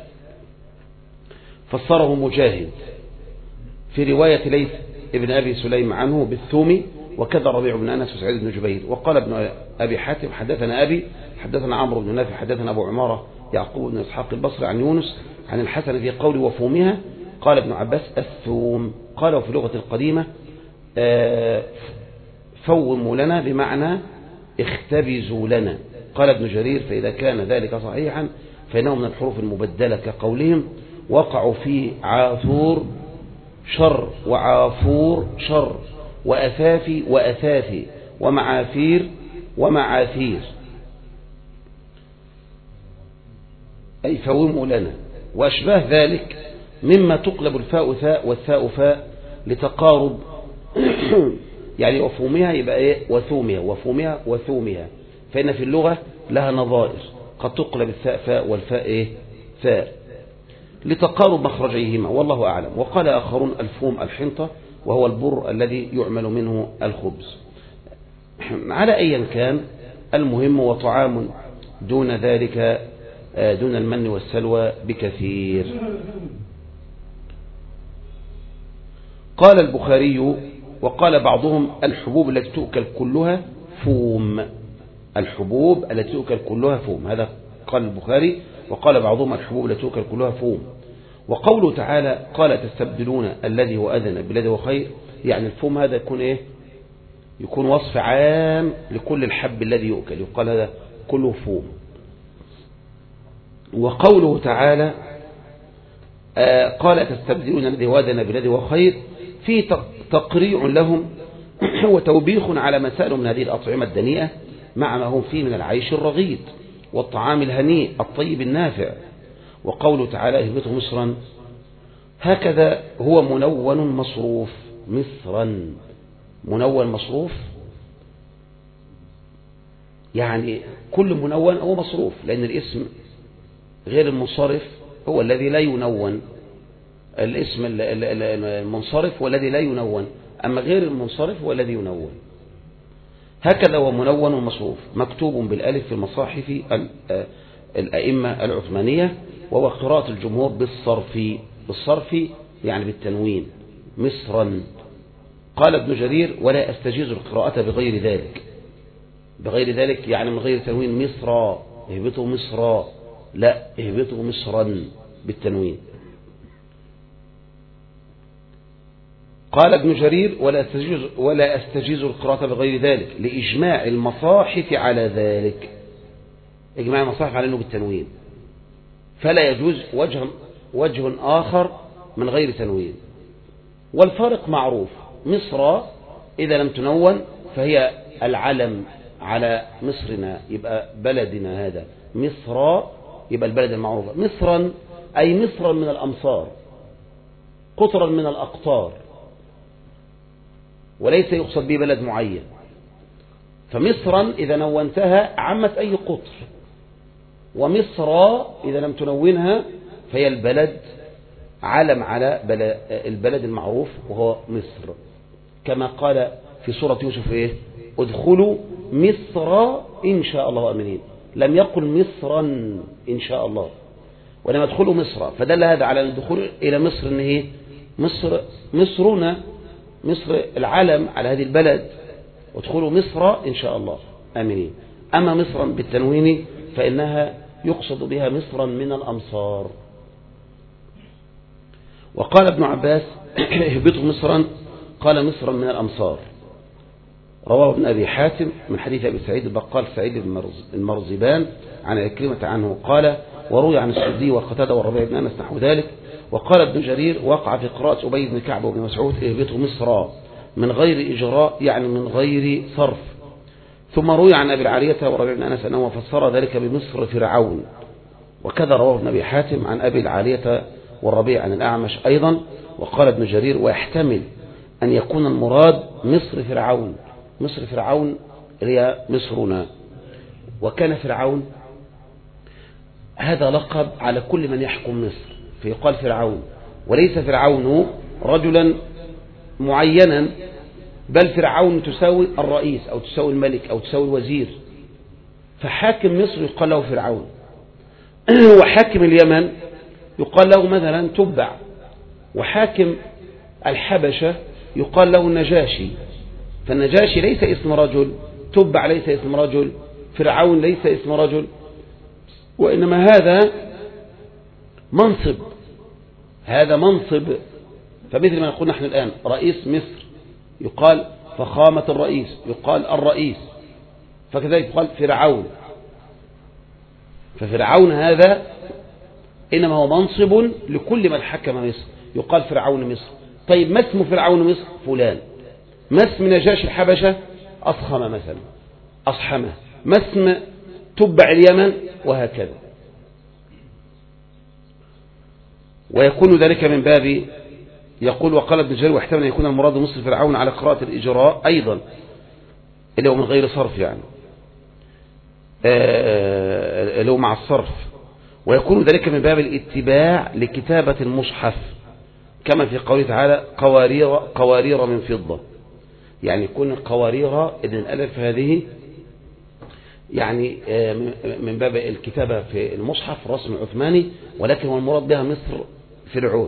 فسره مجاهد في رواية ليث ابن أبي سليم عنه بالثوم، وكذا ربيع بن أنس وسعيد بن جبير. وقال ابن أبي حاتم حدثنا أبي حدثنا عمرو بن نافع حدثنا أبو عمارة يعقوب بن إسحاق البصري عن يونس عن الحسن في قوله وفومها. قال ابن عباس الثوم. قال وفي اللغة القديمة فوموا لنا بمعنى اختبزوا لنا. قال ابن جرير فإذا كان ذلك صحيحا فإنه من الحروف المبدلة كقولهم وقعوا في عاثور شر وعافور شر وأثافي وأثافي ومعافير ومعاثير، أي فوموا لنا. وأشباه ذلك مما تقلب الفاء ثاء والثاء فاء لتقارب يعني وفومها يبقى إيه وثومها وفومها وثومها، فإن في اللغة لها نظائر قد تقلب الثاء فاء والفاء إيه ثاء لتقارب مخرجيهما والله أعلم. وقال آخرون الفوم الحنطة وهو البر الذي يعمل منه الخبز. على أي كان المهم وطعام دون ذلك دون المن والسلوى بكثير. قال البخاري وقال بعضهم الحبوب التي تؤكل كلها فوم. الحبوب التي تؤكل كلها فوم، هذا قال البخاري. وقال بعضهم الحبوب التي تؤكل كلها فوم. وقوله تعالى قال تستبدلون الذي هو أدنى بالذي هو خير، يعني الفوم هذا يكون إيه يكون وصف عام لكل الحب الذي يؤكل، يقال هذا كله فوم. وقوله تعالى آه قال تستبدلون الذي هو أدنى بالذي هو خير في تقريع لهم وتوبيخ على ما سألوا من هذه الأطعمة الدنيئة مع ما هم فيه من العيش الرغيد والطعام الهنيء الطيب النافع. وقوله تعالى اهبطوا مصرا هكذا هو منون مصروف. مصرا منون مصروف يعني كل منون هو مصروف، لأن الاسم غير المنصرف هو الذي لا ينون. الاسم المنصرف هو الذي لا ينون، أما غير المنصرف هو الذي ينون. هكذا هو منون مصروف مكتوب بالألف في المصاحف الأئمة العثمانية، وهو قراءة الجمهور بالصرف. بالصرف يعني بالتنوين مصرا. قال ابن جرير ولا أستجيز القراءة بغير ذلك. بغير ذلك يعني من غير تنوين مصرا اهبطوا مصرا، لا اهبطوا مصرا بالتنوين. قال ابن جرير ولا أستجيز, ولا أستجيز القراءة بغير ذلك لإجماع المصاحف على ذلك. إجماع المصاحف على أنه بالتنوين، فلا يجوز وجه, وجه آخر من غير تنوين. والفارق معروف، مصر إذا لم تنون فهي العلم على مصرنا، يبقى بلدنا هذا مصر، يبقى البلد المعروف. مصرا أي مصرا من الأمصار، قطرا من الأقطار، وليس يقصد به بلد معين. فمصرا إذا نونتها عمت أي قطر، ومصر إذا لم تنونها فهي البلد علم على البلد المعروف وهو مصر، كما قال في سورة يوسف إيه ادخلوا مصر إن شاء الله آمنين. لم يقل مصرا إن شاء الله، ولما ادخلوا مصر، فدل هذا على الدخول إلى مصر إن هي مصر مصرنا، مصر العلم على هذه البلد، وادخلوا مصر إن شاء الله آمنين. أما مصرا بالتنوين فإنها يقصد بها مصرا من الأمصار. وقال ابن عباس اهبطوا مصرا، قال مصرا من الأمصار. رواه ابن أبي حاتم من حديث أبي سعيد البقال سعيد المرزبان عن عكرمة عنه قال وروي عن السدي والقتادة والربيع بن أنس نحو ذلك. وقال ابن جرير وقع في قراءة أبي بن كعب وابن مسعود اهبطوا مصرا من غير إجراء يعني من غير صرف. ثم روي عن أبي العالية والربيع بن أنس أنه فسر ذلك بمصر فرعون، وكذا رواه ابن أبي حاتم عن أبي العالية والربيع عن الأعمش أيضا. وقال ابن جرير ويحتمل أن يكون المراد مصر فرعون، مصر فرعون هي مصرنا. وكان فرعون هذا لقب على كل من يحكم مصر، فيقال فرعون، وليس فرعون رجلا معينا، بل فرعون تساوي الرئيس أو تساوي الملك أو تساوي الوزير. فحاكم مصر يقال له فرعون، وحاكم اليمن يقال له مثلا تبع، وحاكم الحبشة يقال له النجاشي. فالنجاشي ليس اسم رجل، تبع ليس اسم رجل، فرعون ليس اسم رجل، وإنما هذا منصب، هذا منصب. فمثل ما نقول نحن الآن رئيس مصر يقال فخامة الرئيس، يقال الرئيس، فكذلك يقال فرعون. ففرعون هذا إنما هو منصب لكل من حكم مصر، يقال فرعون مصر. طيب ما اسم فرعون مصر؟ فلان. ما اسم نجاش الحبشة؟ أصخم مثلا، أصحمه. ما اسم تبع اليمن؟ وهكذا. ويكون ذلك من باب، يقول وقال ابن جرير واحتمل أن يكون المراد مصر فرعون على قراءة الإجراء أيضا، اللي هو من غير صرف يعني، اللي هو مع الصرف. ويكون ذلك من باب الاتباع لكتابة المصحف، كما في قوله تعالى قوارير قوارير من فضة، يعني يكون قوارير إذن الألف هذه يعني من باب الكتابة في المصحف رسم عثماني، ولكن هو المراد بها مصر فرعون.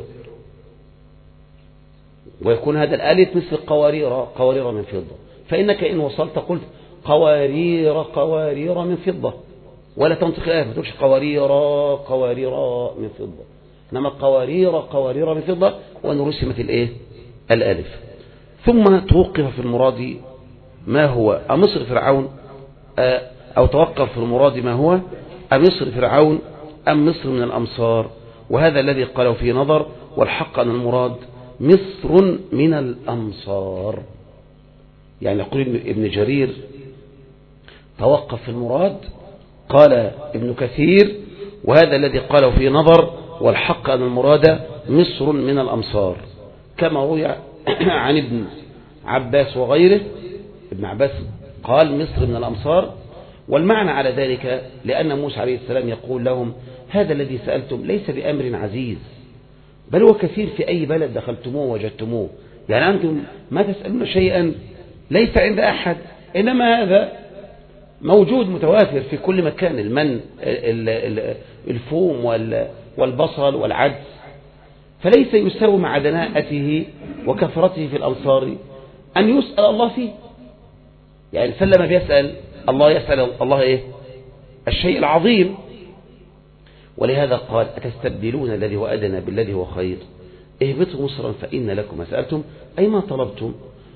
ويكون هذا الآلف مثل قوارير قوارير من فضة، فإنك إن وصلت قلت قوارير قوارير من فضة، ولا تنطق الآية ما تقولش قوارير قوارير من فضة، إنما قوارير قوارير من فضة، وأن رسمت الإيه الآلف. ثم توقف في المراد ما هو أمصر فرعون، أو توقف في المراد ما هو أمصر فرعون أم مصر من الأمصار، وهذا الذي قاله في نظر، والحق أن المراد مصر من الأمصار. يعني يقول ابن جرير توقف في المراد، قال ابن كثير وهذا الذي قاله في نظر، والحق أن المراد مصر من الأمصار، كما روي عن ابن عباس وغيره. ابن عباس قال مصر من الأمصار، والمعنى على ذلك لأن موسى عليه السلام يقول لهم هذا الذي سألتم ليس بأمر عزيز، بل هو كثير في أي بلد دخلتموه وجدتموه، يعني أنتم ما تسألون شيئا ليس عند أحد، إنما هذا موجود متوافر في كل مكان، المن الفوم والبصل والعدس، فليس يساوي مع دناءته وكثرته في الأمصار أن يسأل الله فيه. يعني سلم بيسأل الله، يسأل الله إيه الشيء العظيم. ولهذا قال أتستبدلون الذي هو أدنى بالذي هو خير، اهبطوا مصرا فإن لكم ما سألتم أي ما طلبتم.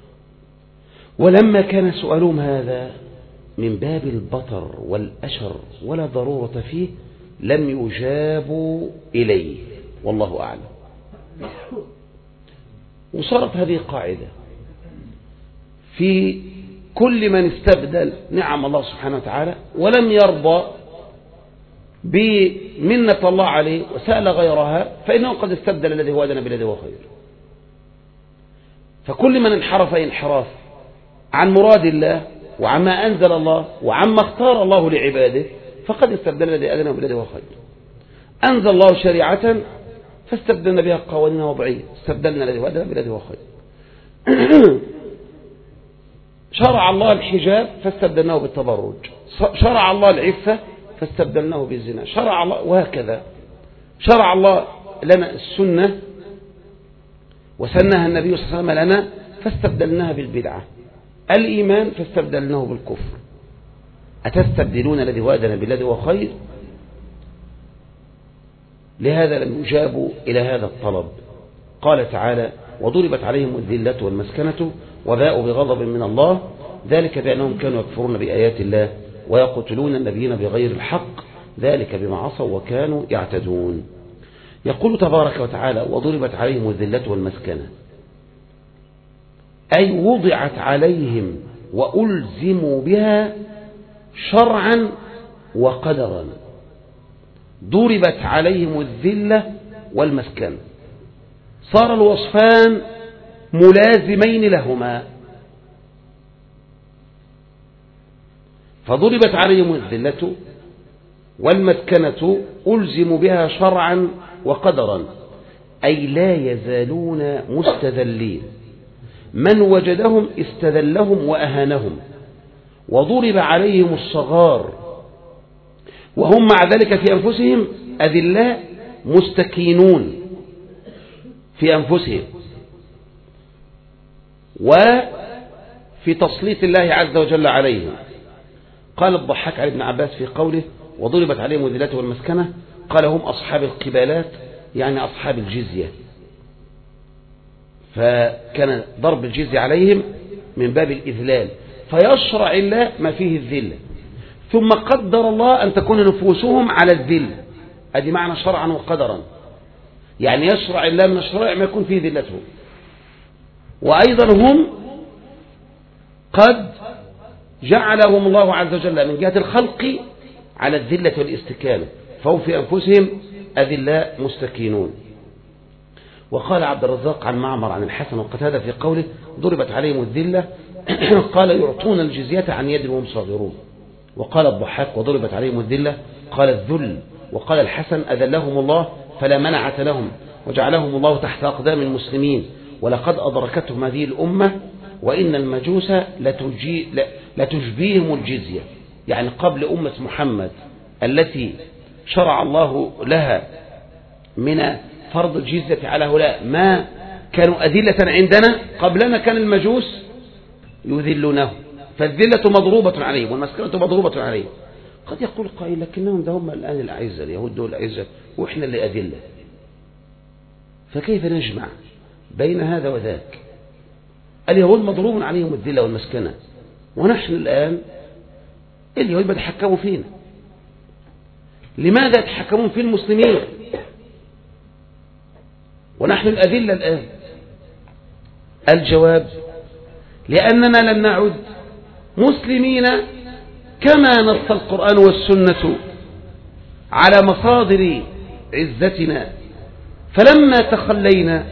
ولما كان سؤالهم هذا من باب البطر والأشر ولا ضرورة فيه لم يجابوا إليه، والله أعلم. وصارت هذه قاعدة في كل من استبدل نعم الله سبحانه وتعالى ولم يرضى بمنة الله عليه وسأل غيرها، فإنه قد استبدل الذي هو أدنى بالذي هو خير. فكل من انحرف انحراف عن مراد الله وعما أنزل الله وعما اختار الله لعباده فقد استبدل الذي أدنى بالذي هو خير. أنزل الله شريعة فاستبدلنا بها قوانين وضعية، استبدلنا الذي هو أدنى بالذي هو خير. شرع الله الحجاب فاستبدلناه بالتبرج، شرع الله العفة فاستبدلناه بالزنا، شرع الله، وهكذا. شرع الله لنا السنة وسنها النبي صلى الله عليه وسلم لنا فاستبدلناها بالبدعة، الإيمان فاستبدلناه بالكفر. أتستبدلون الذي هو أدنى بالذي هو خير؟ لهذا لم يجابوا إلى هذا الطلب. قال تعالى وضربت عليهم الذلة والمسكنة وباءوا بغضب من الله ذلك بأنهم كانوا يكفرون بآيات الله ويقتلون النبيين بغير الحق ذلك بما عصوا وكانوا يعتدون. يقول تبارك وتعالى وضربت عليهم الذلة والمسكنة، أي وضعت عليهم وألزموا بها شرعا وقدرا. ضربت عليهم الذلة والمسكنة، صار الوصفان ملازمين لهما، فضربت عليهم الذلة والمسكنة ألزموا بها شرعا وقدرا، أي لا يزالون مستذلين، من وجدهم استذلهم وأهانهم. وضرب عليهم الصغار وهم مع ذلك في أنفسهم أذلاء مستكينون في أنفسهم. وفي تسليط الله عز وجل عليهم قال الضحاك عن ابن عباس في قوله وضربت عليهم الذلة والمسكنة، قال هم أصحاب القبالات يعني أصحاب الجزية، فكان ضرب الجزية عليهم من باب الإذلال، فيشرع الله ما فيه الذلة، ثم قدر الله أن تكون نفوسهم على الذل. هذه معنى شرعا وقدرا، يعني يشرع الله من الشرائع ما يكون فيه ذلتهم. وأيضا هم قد جعلهم الله عز وجل من جهة الخلق على الذلة والاستكانة، فهم في أنفسهم أذلاء مستكينون. وقال عبد الرزاق عن معمر عن الحسن وقتادة في قوله ضربت عليهم الذلة قال يعطون الجزية عن يد وهم صاغرون. وقال الضحاك وضربت عليهم الذلة قال الذل. وقال الحسن أذلهم الله فلا منعة لهم وجعلهم الله تحت أقدام المسلمين، ولقد أدركتهم هذه الأمة وإن المجوس لتجي لتجبيهم الجزية، يعني قبل أمة محمد التي شرع الله لها من فرض الجزية على هؤلاء ما كانوا أذلة عندنا، قبلنا كان المجوس يذلونه، فالذلة مضروبة عليهم والمسكنة مضروبة عليهم. قد يقول قائل لكنهم ده هم الآن الأعزة، اليهود دول الأعزة وإحنا اللي أذلة، فكيف نجمع بين هذا وذاك؟ اليهود مضروب عليهم الذلة والمسكنة، ونحن الآن اليهود بيتحكموا فينا. لماذا يتحكمون في المسلمين ونحن الأذلة الآن؟ الجواب لأننا لم نعد مسلمين كما نص القرآن والسنة على مصادر عزتنا، فلما تخلينا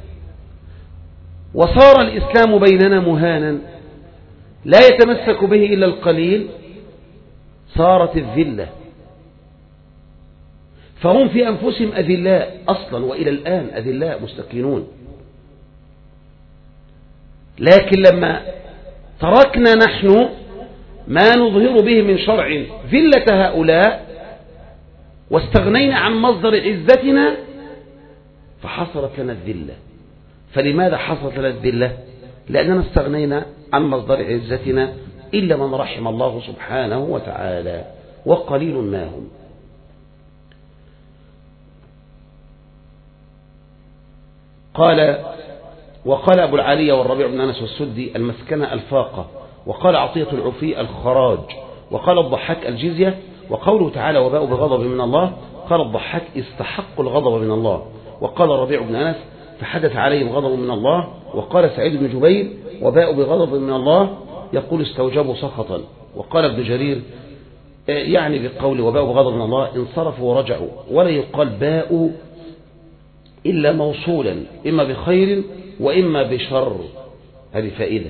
وصار الإسلام بيننا مهانا لا يتمسك به إلا القليل صارت الذلة، فهم في أنفسهم أذلاء أصلا وإلى الآن أذلاء مستكينون. لكن لما تركنا نحن ما نظهر به من شرع ذلة هؤلاء واستغنينا عن مصدر عزتنا فحصلت لنا الذلة. فلماذا حصلت لنا الذلة؟ لأننا استغنينا عن مصدر عزتنا إلا من رحم الله سبحانه وتعالى، وقليل ما هم. قال وقال أبو العالية والربيع بن أنس والسدي المسكنة الفاقة، وقال عطية العفي الخراج، وقال الضحاك الجزية. وقوله تعالى وباءوا بغضب من الله، قال الضحاك استحقوا الغضب من الله. وقال الربيع بن أنس فحدث عليهم غضب من الله. وقال سعيد بن جبير وباءوا بغضب من الله يقول استوجبوا سخطا. وقال ابن جرير يعني بقول وباءوا بغضب من الله انصرفوا ورجعوا، ولا يقال باءوا إلا موصولا إما بخير وإما بشر. هذه فائدة،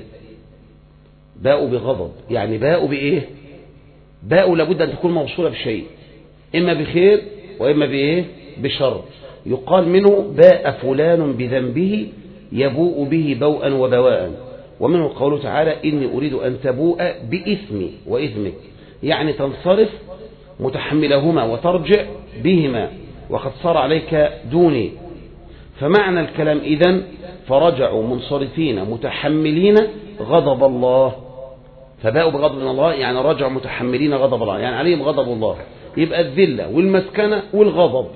باءوا بغضب يعني باءوا بإيه؟ باءوا لابد أن تكون موصولة بشيء إما بخير وإما بإيه؟ بشر. يقال منه باء فلان بذنبه يبوء به بوءا وبواء. ومنه قوله تعالى إني أريد أن تبوء بإثمي وإثمك، يعني تنصرف متحملهما وترجع بهما وقد صار عليك دوني. فمعنى الكلام إذن فرجعوا منصرفين متحملين غضب الله، فباءوا بغضب من الله يعني رجعوا متحملين غضب الله، يعني عليهم غضب الله. يبقى الذلة والمسكنة والغضب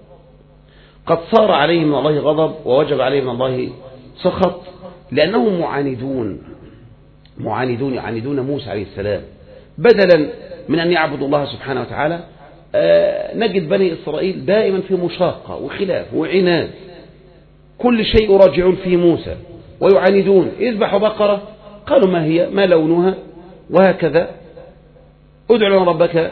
قد صار عليهم من الله غضب ووجب عليهم من الله سخط، لأنهم معاندون معاندون يعاندون موسى عليه السلام. بدلا من أن يعبدوا الله سبحانه وتعالى آه نجد بني إسرائيل دائما في مشاقة وخلاف وعناد، كل شيء راجع في موسى ويعاندون. اذبحوا بقرة قالوا ما هي ما لونها وهكذا، ادع لنا ربك.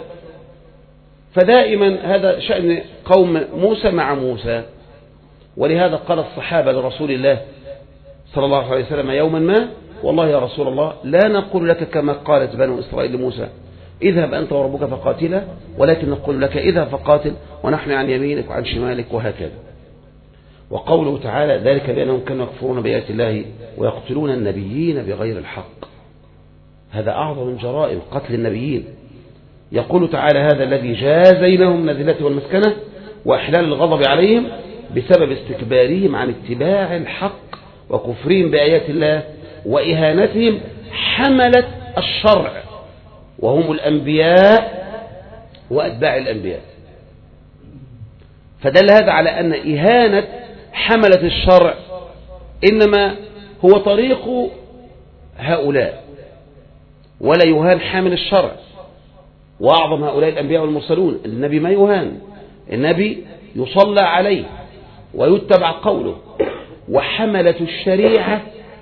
فدائما هذا شأن قوم موسى مع موسى. ولهذا قال الصحابة لرسول الله صلى الله عليه وسلم يوما ما والله يا رسول الله لا نقول لك كما قالت بنو إسرائيل لموسى اذهب أنت وربك فقاتلا، ولكن نقول لك اذهب فقاتل ونحن عن يمينك وعن شمالك وهكذا. وقوله تعالى ذلك بأنهم كانوا يكفرون بآيات الله ويقتلون النبيين بغير الحق، هذا أعظم من جرائم قتل النبيين. يقول تعالى هذا الذي جازيناهم من الذلة والمسكنة وإحلال الغضب عليهم بسبب استكبارهم عن اتباع الحق وكفرهم بآيات الله وإهانتهم حملة الشرع وهم الأنبياء وأتباع الأنبياء. فدل هذا على أن إهانة حملة الشرع إنما هو طريق هؤلاء، ولا يهان حامل الشرع. وأعظم هؤلاء الأنبياء والمرسلون. النبي ما يهان، النبي يصلى عليه ويتبع قوله. وحملة الشريعة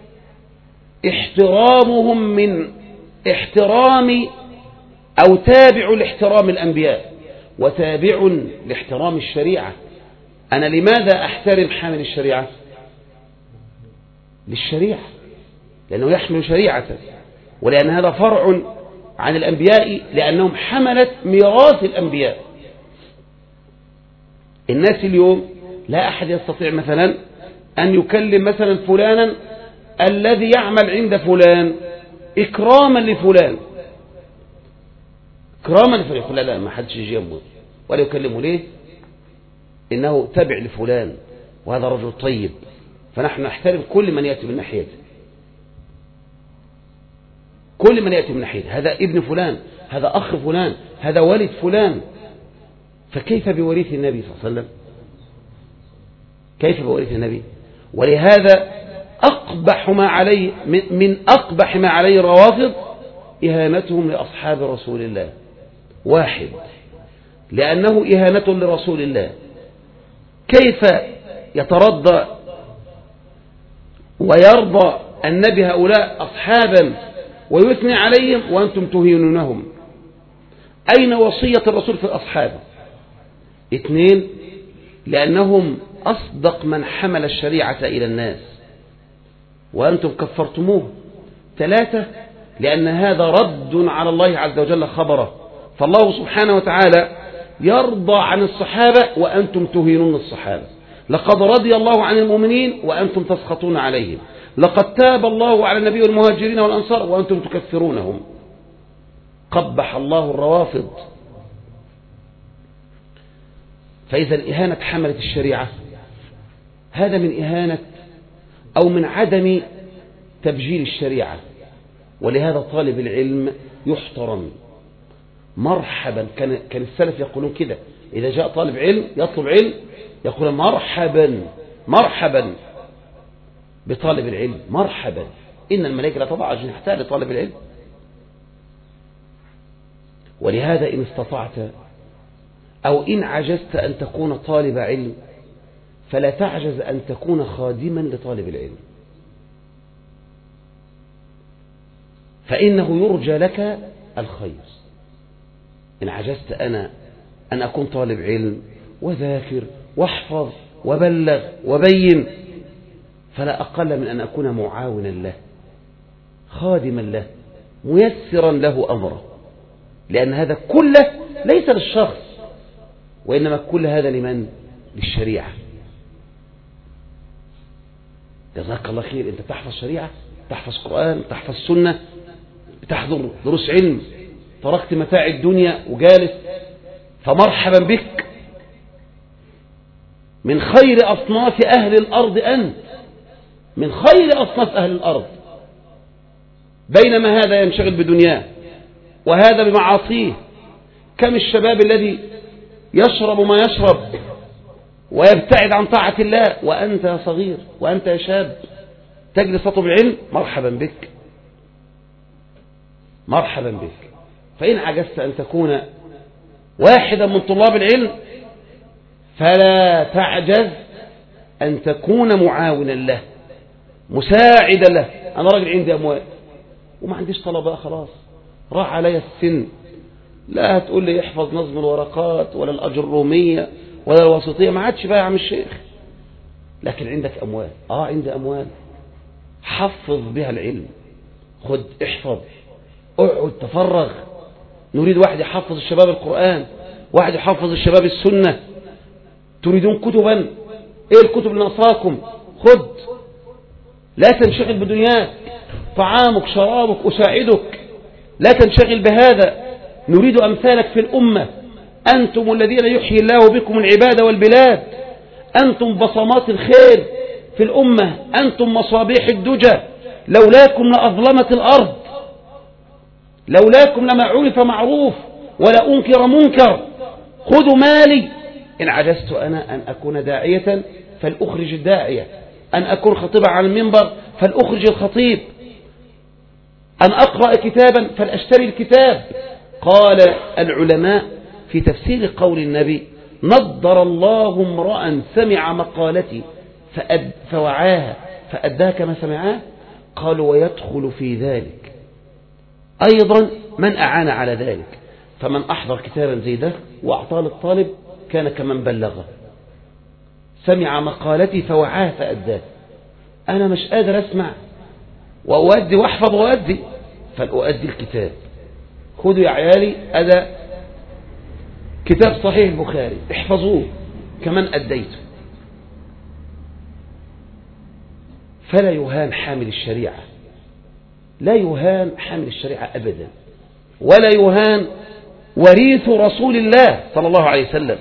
احترامهم من احترام أو تابع لاحترام الأنبياء وتابع لاحترام الشريعة. أنا لماذا أحترم حامل الشريعة؟ للشريعة، لأنه يحمل شريعة، ولأن هذا فرع عن الأنبياء، لأنهم حملت ميراث الأنبياء. الناس اليوم لا أحد يستطيع مثلا أن يكلم مثلا فلانا الذي يعمل عند فلان إكراما لفلان، إكراما لفلان، يقول لا لا ما حدش يجي يمه ولا يكلمه. ليه؟ إنه تبع لفلان وهذا رجل طيب، فنحن نحترم كل من يأتي من ناحيته، كل من يأتي من ناحيته. هذا ابن فلان، هذا أخ فلان، هذا والد فلان. فكيف بوريث النبي صلى الله عليه وسلم؟ كيف بوريث النبي؟ ولهذا أقبح ما عليه من أقبح ما عليه الروافض إهانتهم لأصحاب رسول الله. واحد، لأنه إهانة لرسول الله. كيف يترضى ويرضى النبي هؤلاء أصحابا ويثني عليهم وأنتم تهينونهم؟ أين وصية الرسول في الأصحاب؟ اثنين، لأنهم أصدق من حمل الشريعة إلى الناس وأنتم كفرتموه. ثلاثة، لأن هذا رد على الله عز وجل خبره، فالله سبحانه وتعالى يرضى عن الصحابة وأنتم تهينون الصحابة. لقد رضي الله عن المؤمنين وأنتم تسخطون عليهم. لقد تاب الله على النبي والمهاجرين والأنصار وأنتم تكفرونهم. قبح الله الروافض. فإذا إهانة حملة الشريعة هذا من إهانة أو من عدم تبجيل الشريعة. ولهذا طالب العلم يحترم. مرحبا، كان كان السلف يقولون كده، إذا جاء طالب علم يطلب علم يقول مرحبا مرحبا بطالب العلم، مرحبا، إن الملائكة لا تضع أجنحتها لطالب العلم. ولهذا إن استطعت أو إن عجزت أن تكون طالب علم فلا تعجز أن تكون خادما لطالب العلم، فإنه يرجى لك الخير. إن عجزت أنا أن أكون طالب علم وذاكر واحفظ وبلغ وبين، فلا أقل من أن أكون معاونا له، خادما له، ميسرا له أمره، لأن هذا كله ليس للشخص، وإنما كل هذا لمن؟ للشريعة. جزاك الله خير، أنت تحفظ شريعة، تحفظ قرآن، تحفظ سنة، تحضر دروس علم، تركت متاع الدنيا وجالس، فمرحبا بك، من خير أصناف أهل الأرض أنت، من خير أصناف أهل الأرض. بينما هذا ينشغل بدنياه وهذا بمعاصيه. كم الشباب الذي يشرب ما يشرب ويبتعد عن طاعة الله، وأنت يا صغير وأنت يا شاب تجلس تطلب العلم، مرحبا بك، مرحبا بك. فإن عجزت أن تكون واحدا من طلاب العلم فلا تعجز أن تكون معاونا له، مساعدا له. أنا راجل عندي أموال وما عنديش طلبة، خلاص راح علي السن، لا هتقول لي احفظ نظم الورقات ولا الأجرومية ولا الوسطية، ما عادش بقى يا عم الشيخ. لكن عندك أموال، آه عندي أموال، حفظ بها العلم، خد احفظ، اقعد تفرغ. نريد واحد يحفظ الشباب القرآن، واحد يحفظ الشباب السنة. تريدون كتبا، ايه الكتب اللي ناقصاكم؟ خد، لا تنشغل بدنياك، طعامك شرابك أساعدك، لا تنشغل بهذا. نريد أمثالك في الأمة، أنتم الذين يحيي الله بكم العباد والبلاد، أنتم بصمات الخير في الأمة، أنتم مصابيح الدجى. لولاكم لأظلمت الأرض، لولاكم لما عرف معروف ولا أنكر منكر، خذوا مالي. إن عجزت أنا أن أكون داعية فلأخرج الداعية، أن أكون خطيبا على المنبر فلأخرج الخطيب، أن أقرأ كتابا فلأشتري الكتاب. قال العلماء في تفسير قول النبي: نضر الله امرأ سمع مقالتي فأد فوعاها فأداها كما سمعها. قالوا: ويدخل في ذلك أيضا من أعان على ذلك، فمن أحضر كتابا زي ده وأعطاه للطالب كان كمن بلغه. سمع مقالتي فوعاها فأداها. أنا مش قادر أسمع وأؤدي وأحفظ وأؤدي، فلأؤدي الكتاب. خذوا يا عيالي هذا كتاب صحيح البخاري، احفظوه كمن أديته. فلا يهان حامل الشريعة، لا يهان حامل الشريعة أبدا، ولا يهان وريث رسول الله صلى الله عليه وسلم.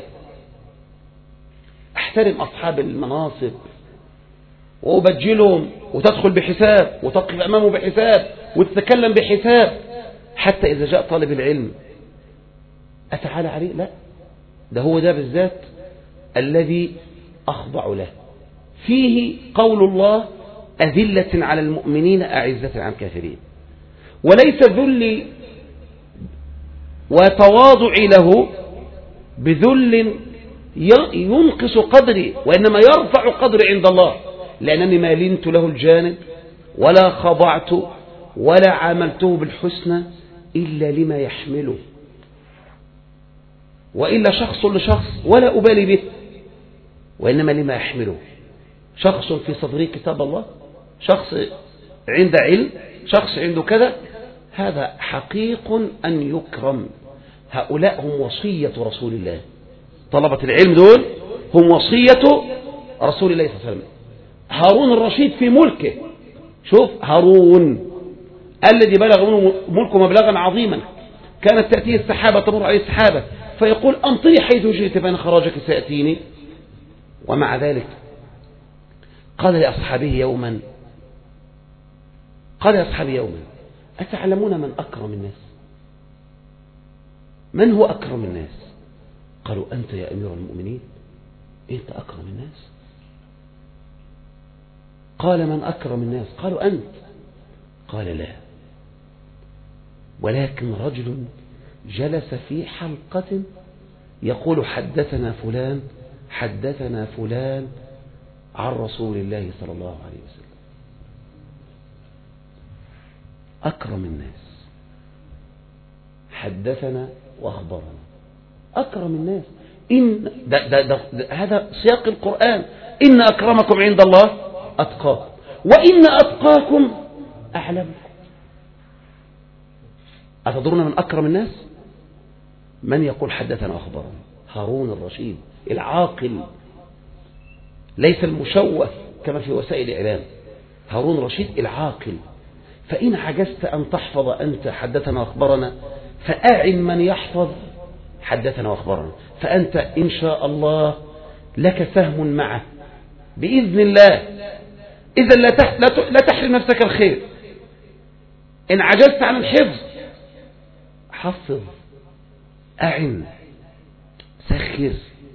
احترم أصحاب المناصب وأبجلهم، وتدخل بحساب وتقف أمامه بحساب وتتكلم بحساب. حتى إذا جاء طالب العلم أتعالى عليه؟ لا، ده هو ده بالذات الذي أخضع له. فيه قول الله: أذلة على المؤمنين أعزة على الكافرين. وليس ذلي وتواضعي له بذل ينقص قدري، وإنما يرفع قدري عند الله، لأنني ما لنت له الجانب ولا خضعت ولا عاملته بالحسنى إلا لما يحمله، وإلا شخص لشخص ولا أبالي به، وإنما لما يحمله. شخص في صدره كتاب الله، شخص عند علم، شخص عنده كذا، هذا حقيق أن يكرم. هؤلاء هم وصية رسول الله. طلبة العلم دول هم وصية رسول الله صلى الله عليه وسلم. هارون الرشيد في ملكه، شوف هارون الذي بلغ ملكه مبلغا عظيما، كانت تأتيه السحابة، تمر عليه السحابة فيقول: أمطري حيث جئت فإن خراجك سيأتيني. ومع ذلك قال لأصحابه يوما قال لأصحابه يوما أتعلمون من أكرم الناس؟ من هو أكرم الناس؟ قالوا: أنت يا أمير المؤمنين، أنت أكرم الناس. قال: من أكرم الناس؟ قالوا: أنت. قال: لا، ولكن رجل جلس في حلقة يقول: حدثنا فلان حدثنا فلان عن رسول الله صلى الله عليه وسلم. أكرم الناس، حدثنا وأخبرنا، أكرم الناس. إن ده ده ده ده هذا سياق القرآن: إن أكرمكم عند الله أتقاكم، وإن أتقاكم أعلمكم. أتدرون من أكرم الناس؟ من يقول حدثنا وأخبرنا؟ هارون الرشيد العاقل، ليس المشوه كما في وسائل الإعلام. هارون الرشيد العاقل. فإن عجزت أن تحفظ أنت حدثنا وأخبرنا، فأعن من يحفظ حدثنا وأخبرنا، فأنت إن شاء الله لك سهم معه بإذن الله. إذا لا تحرم نفسك الخير. إن عجزت عن الحفظ حفظ، أعن، سخر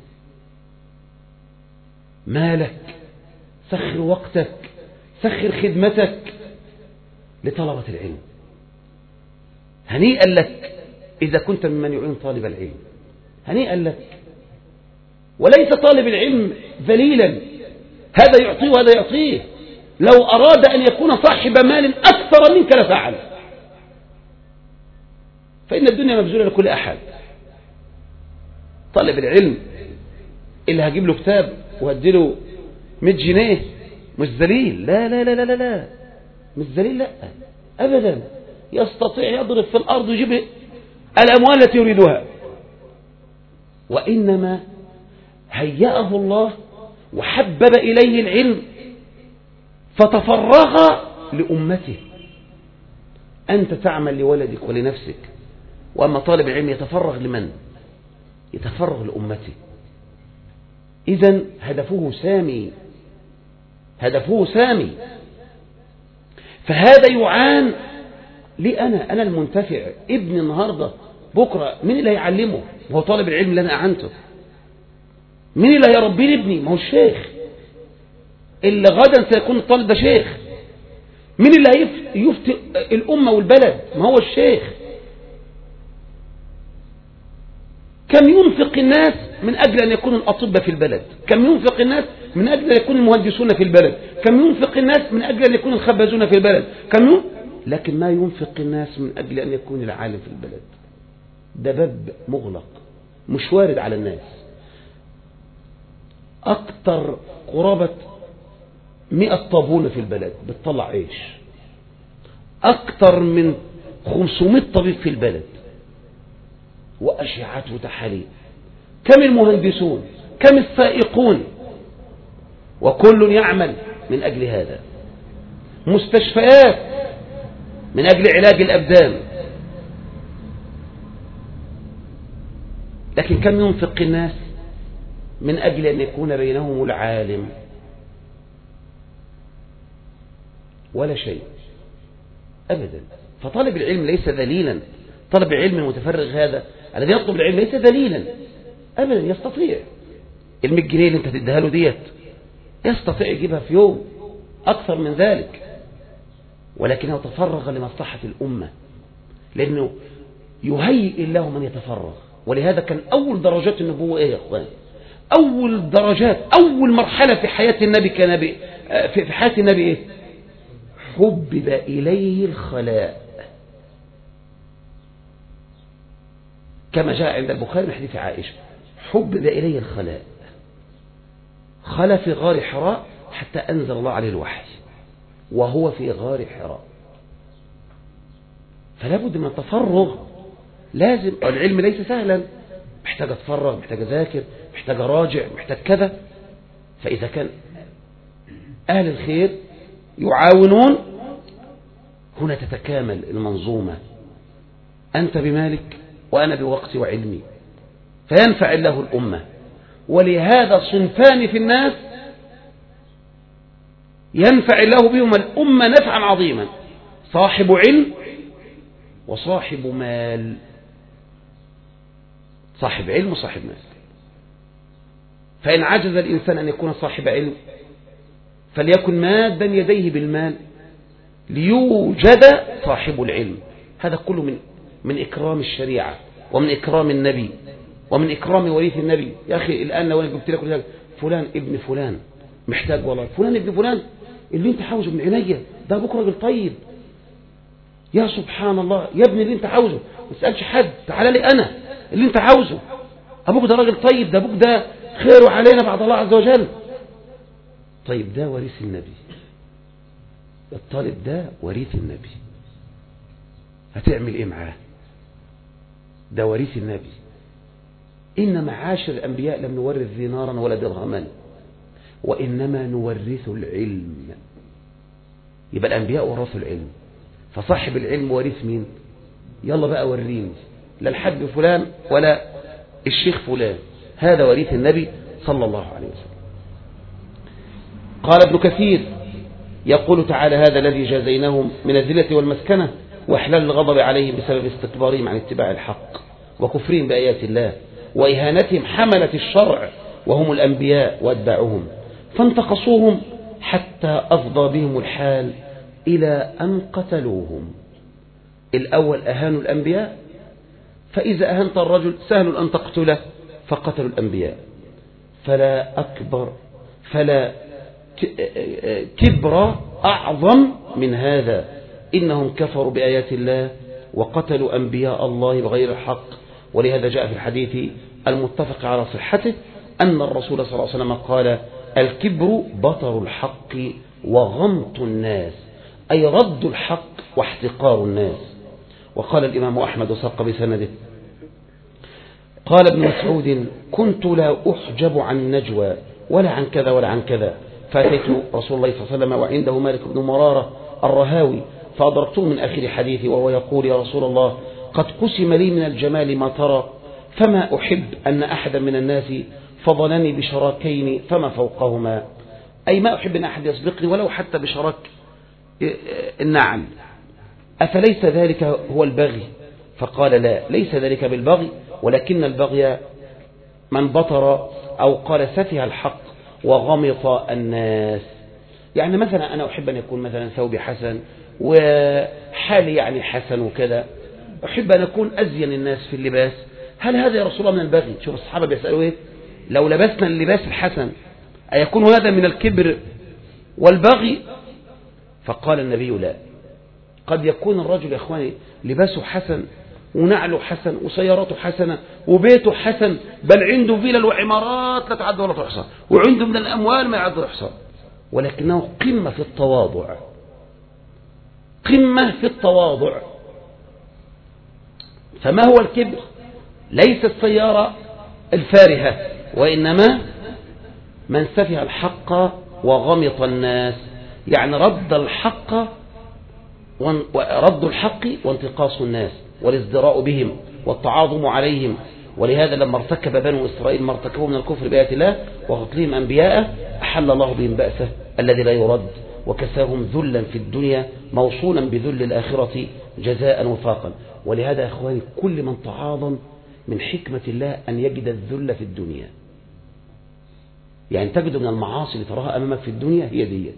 مالك، سخر وقتك، سخر خدمتك لطلبة العلم. هنيئا لك إذا كنت ممن يعين طالب العلم، هنيئا لك. وليس طالب العلم ذليلا، هذا يعطيه وهذا يعطيه. لو أراد أن يكون صاحب مال أكثر منك لفعل، فإن الدنيا مبذولة لكل أحد. طالب العلم اللي هجيب له كتاب وهدي له مئة جنيه مش ذليل، لا لا لا لا لا مش ذليل، لا أبدا. يستطيع يضرب في الأرض ويجيب الأموال التي يريدها، وإنما هيأه الله وحبب إليه العلم فتفرغ لأمته. أنت تعمل لولدك ولنفسك، وأما طالب العلم يتفرغ لمن؟ يتفرغ لأمته. إذن هدفه سامي، هدفه سامي. فهذا يعان لي أنا أنا المنتفع. ابني النهاردة بكرة مين اللي هيعلمه؟ هو طالب العلم اللي أنا أعنته. مين اللي هيربيه ابني؟ ما هو الشيخ اللي غدا سيكون الطالب ده شيخ. مين اللي هيفتي الأمة والبلد؟ ما هو الشيخ. كم ينفق الناس من أجل أن يكون الأطباء في البلد؟ كم ينفق الناس من أجل أن يكون المهندسون في البلد؟ كم ينفق الناس من أجل أن يكون الخبازون في البلد؟ كم ين... لكن ما ينفق الناس من أجل أن يكون العالم في البلد. ده باب مغلق مش وارد على الناس. أكتر قرابة مئة طابونة في البلد بتطلع عيش. أكتر من خمسمائة طبيب في البلد وأشعات وتحاليل. كم المهندسون؟ كم السائقون؟ وكل يعمل من أجل هذا. مستشفيات من أجل علاج الأبدان. لكن كم ينفق الناس من أجل أن يكون بينهم العالم؟ ولا شيء أبدا. فطالب العلم ليس ذليلا. طالب العلم المتفرغ هذا الذي يطلب العلم ليس ذليلا أبدا. يستطيع المية جنيه اللي انت تديها له ديت يستطيع يجيبها في يوم أكثر من ذلك، ولكنه تفرغ لمصلحة الأمة، لأنه يهيئ الله من يتفرغ. ولهذا كان أول درجات النبوة إيه يا أخوان؟ أول درجات أول مرحلة في حياة النبي كنبي في حياة النبي إيه؟ حبب إليه الخلاء، كما جاء عند البخاري من حديث عائشة. حبب إليه الخلاء، خلى في غار حراء حتى أنزل الله عليه الوحي وهو في غار حراء. فلا بد من التفرغ. لازم. العلم ليس سهلا، محتاج أتفرغ، محتاج أذاكر، محتاج أراجع، محتاج كذا. فإذا كان أهل الخير يعاونون هنا تتكامل المنظومة. أنت بمالك وأنا بوقتي وعلمي، فينفع الله الأمة. ولهذا صنفان في الناس ينفع الله بهم الأمة نفعا عظيما: صاحب علم وصاحب مال. صاحب علم وصاحب مال. فإن عجز الإنسان أن يكون صاحب علم فليكن مادا يديه بالمال ليوجد صاحب العلم. هذا كله من من إكرام الشريعة ومن إكرام النبي ومن إكرام وريث النبي. يا أخي الآن لو أنا قلت لك فلان ابن فلان محتاج، والله فلان ابن فلان اللي انت حاوزه من عينيا، ده أبوك راجل طيب. يا سبحان الله يا ابني اللي انت حاوزه، ما تسألش حد، تعال لي أنا اللي انت حاوزه. أبوك ده راجل طيب، ده أبوك ده خيره علينا بعد الله عز وجل. طيب ده وريث النبي، الطالب ده وريث النبي، هتعمل ايه معاه؟ ده وريث النبي. إن معاشر الأنبياء لم نورث دينارا ولا درهما وإنما نورث العلم. يبقى الأنبياء ورثوا العلم، فصاحب العلم وريث مين؟ يلا بقى وريني، لا الحاج فلان ولا الشيخ فلان، هذا وريث النبي صلى الله عليه وسلم. قال ابن كثير يقول تعالى: هذا الذي جازيناهم من الذلة والمسكنة وإحلال الغضب عليهم بسبب استكبارهم عن اتباع الحق وكفرهم بآيات الله وإهانتهم حملة الشرع وهم الأنبياء وأتباعهم، فانتقصوهم حتى أفضى بهم الحال إلى أن قتلوهم. الأول أهانوا الأنبياء، فإذا أهنت الرجل سهل أن تقتله فقتلوا الأنبياء. فلا أكبر فلا كبر أعظم من هذا، إنهم كفروا بآيات الله وقتلوا أنبياء الله بغير الحق. ولهذا جاء في الحديث المتفق على صحته أن الرسول صلى الله عليه وسلم قال: الكبر بطر الحق وغمط الناس، أي رد الحق واحتقار الناس. وقال الإمام أحمد وساق بسنده قال ابن مسعود: كنت لا أحجب عن نجوى ولا عن كذا ولا عن كذا، فأتيت رسول الله صلى الله عليه وسلم وعنده مالك بن مرارة الرهاوي فأدركته من آخر حديثي وهو يقول: يا رسول الله، قد قسم لي من الجمال ما ترى، فما أحب أن أحدا من الناس فضلني بشراكين فما فوقهما. أي ما أحب أن أحد يسبقني ولو حتى بشراك النعل. أفليس ذلك هو البغي؟ فقال لا، ليس ذلك بالبغي، ولكن البغي من بطر أو قال سفه الحق وغمط الناس. يعني مثلا أنا أحب أن يكون مثلا ثوبي حسن وحالي يعني حسن وكذا، أحب أن أكون أزين الناس في اللباس، هل هذا يا رسول الله من البغي؟ شوف الصحابة بيسألوا إيه، لو لبسنا اللباس الحسن أيكون هذا من الكبر والبغي؟ فقال النبي لا، قد يكون الرجل يا إخواني لباسه حسن ونعله حسن وسيارته حسنة وبيته حسن، بل عنده فيلل وعمارات لا تعد ولا تحصى، وعنده من الأموال ما يعد ولا يحصى، ولكنه قمة في التواضع، قمة في التواضع. فما هو الكبر؟ ليس السيارة الفارهة، وإنما من سفه الحق وغمط الناس، يعني رد الحق ورد الحق وانتقاص الناس والازدراء بهم والتعاظم عليهم. ولهذا لما ارتكب بنو إسرائيل ما ارتكبوا من الكفر بآيات الله وقتلهم أنبياءه أحل الله بهم بأسه الذي لا يرد، وكساهم ذلا في الدنيا موصولا بذل الآخرة جزاء وفاقا. ولهذا يا أخواني كل من تعاظم من حكمة الله أن يجد الذل في الدنيا، يعني تجد من المعاصي اللي تراها أمامك في الدنيا هي ديت.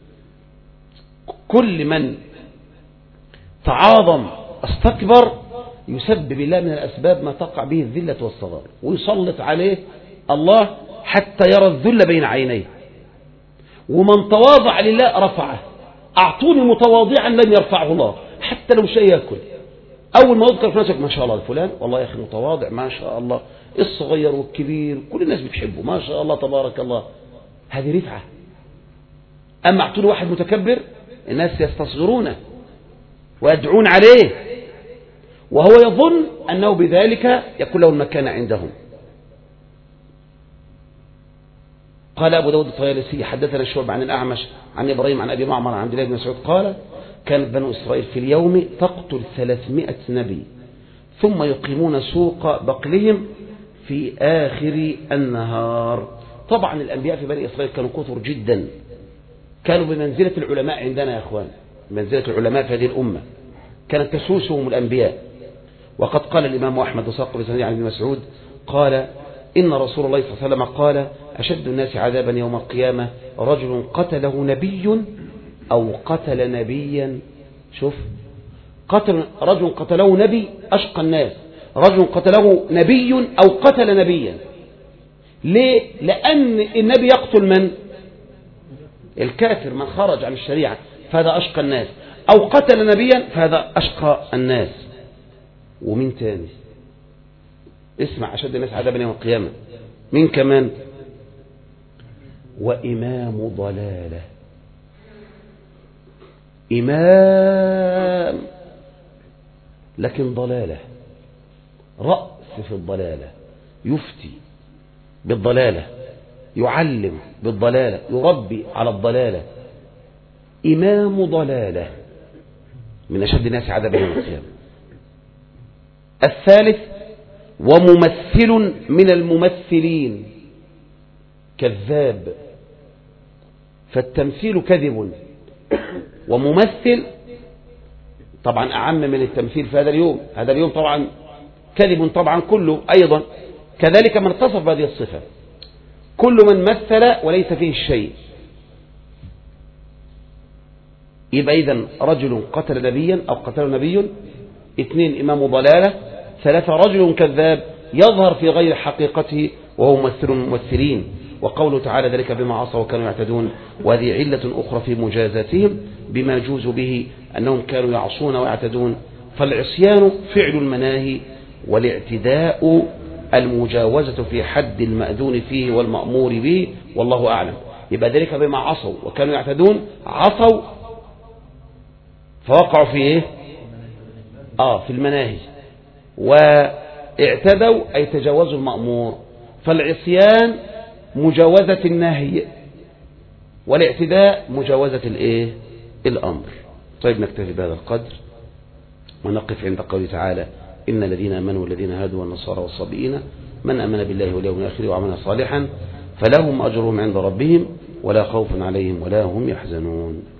كل من تعاظم استكبر يسبب الله من الأسباب ما تقع به الذلة والصغار، ويسلط عليه الله حتى يرى الذل بين عينيه. ومن تواضع لله رفعه، أعطوني متواضعا لن يرفعه الله حتى لو شيء يأكل. أول ما يذكر في نفسك ما شاء الله فلان والله يا أخي متواضع ما شاء الله، الصغير والكبير كل الناس بتحبه ما شاء الله تبارك الله، هذه رفعة. أما أعطوني واحد متكبر الناس يستصغرونه ويدعون عليه، وهو يظن أنه بذلك يكون له المكان عندهم. قال أبو داود الطيالسي حدثنا الشعب عن الأعمش عن إبراهيم عن أبي معمر عن عبد الله بن مسعود قال كانت بنو إسرائيل في اليوم تقتل ثلاثمائة نبي ثم يقيمون سوق بقلهم في آخر النهار. طبعا الأنبياء في بني إسرائيل كانوا كثر جدا، كانوا بمنزلة العلماء عندنا يا أخوان، منزلة العلماء في هذه الأمة كانت تسوسهم الأنبياء. وقد قال الإمام أحمد وساق بسند عن ابن مسعود قال إن رسول الله صلى الله عليه وسلم قال أشد الناس عذابا يوم القيامة رجل قتله نبي أو قتل نبيا. شوف، قتل رجل قتله نبي أشقى الناس، رجل قتله نبي أو قتل نبيا. ليه؟ لأن النبي يقتل من؟ الكافر من خرج عن الشريعة، فهذا أشقى الناس، أو قتل نبيا فهذا أشقى الناس. ومن تاني اسمع أشد الناس عذابا يوم القيامة من كمان؟ وإمام ضلالة، إمام لكن ضلالة، رأس في الضلالة، يفتي بالضلالة، يعلم بالضلالة، يربي على الضلالة، إمام ضلالة من أشد الناس عذابا يوم القيامة. الثالث وممثل من الممثلين، كذاب، فالتمثيل كذب، وممثل طبعا أعم من التمثيل في هذا اليوم، هذا اليوم طبعا كذب طبعا كله أيضا. كذلك من اتصف بهذه الصفة كل من مثل وليس فيه الشيء. يبقى إذن رجل قتل نبيا أو قتل نبي، اثنين إمام ضلالة، ثلاثة رجل كذاب يظهر في غير حقيقته وهو ممثل الممثلين. وقوله تعالى ذلك بما عصوا وكانوا يعتدون، وهذه علة أخرى في مجازاتهم بما جوز به أنهم كانوا يعصون ويعتدون. فالعصيان فعل المناهي، والاعتداء المجاوزة في حد المأذون فيه والمأمور به، والله أعلم. يبقى ذلك بما عصوا وكانوا يعتدون، عصوا فوقعوا في إيه؟ آه في المناهي، واعتدوا أي تجاوزوا المأمور. فالعصيان مجاوزة النهي، والاعتداء مجاوزة الإيه؟ الأمر. طيب نكتفي بهذا القدر ونقف عند قوله تعالى إن الذين آمنوا والذين هادوا والنصارى والصابئين من آمن بالله واليوم الآخر وعمل صالحا فلهم أجرهم عند ربهم ولا خوف عليهم ولا هم يحزنون.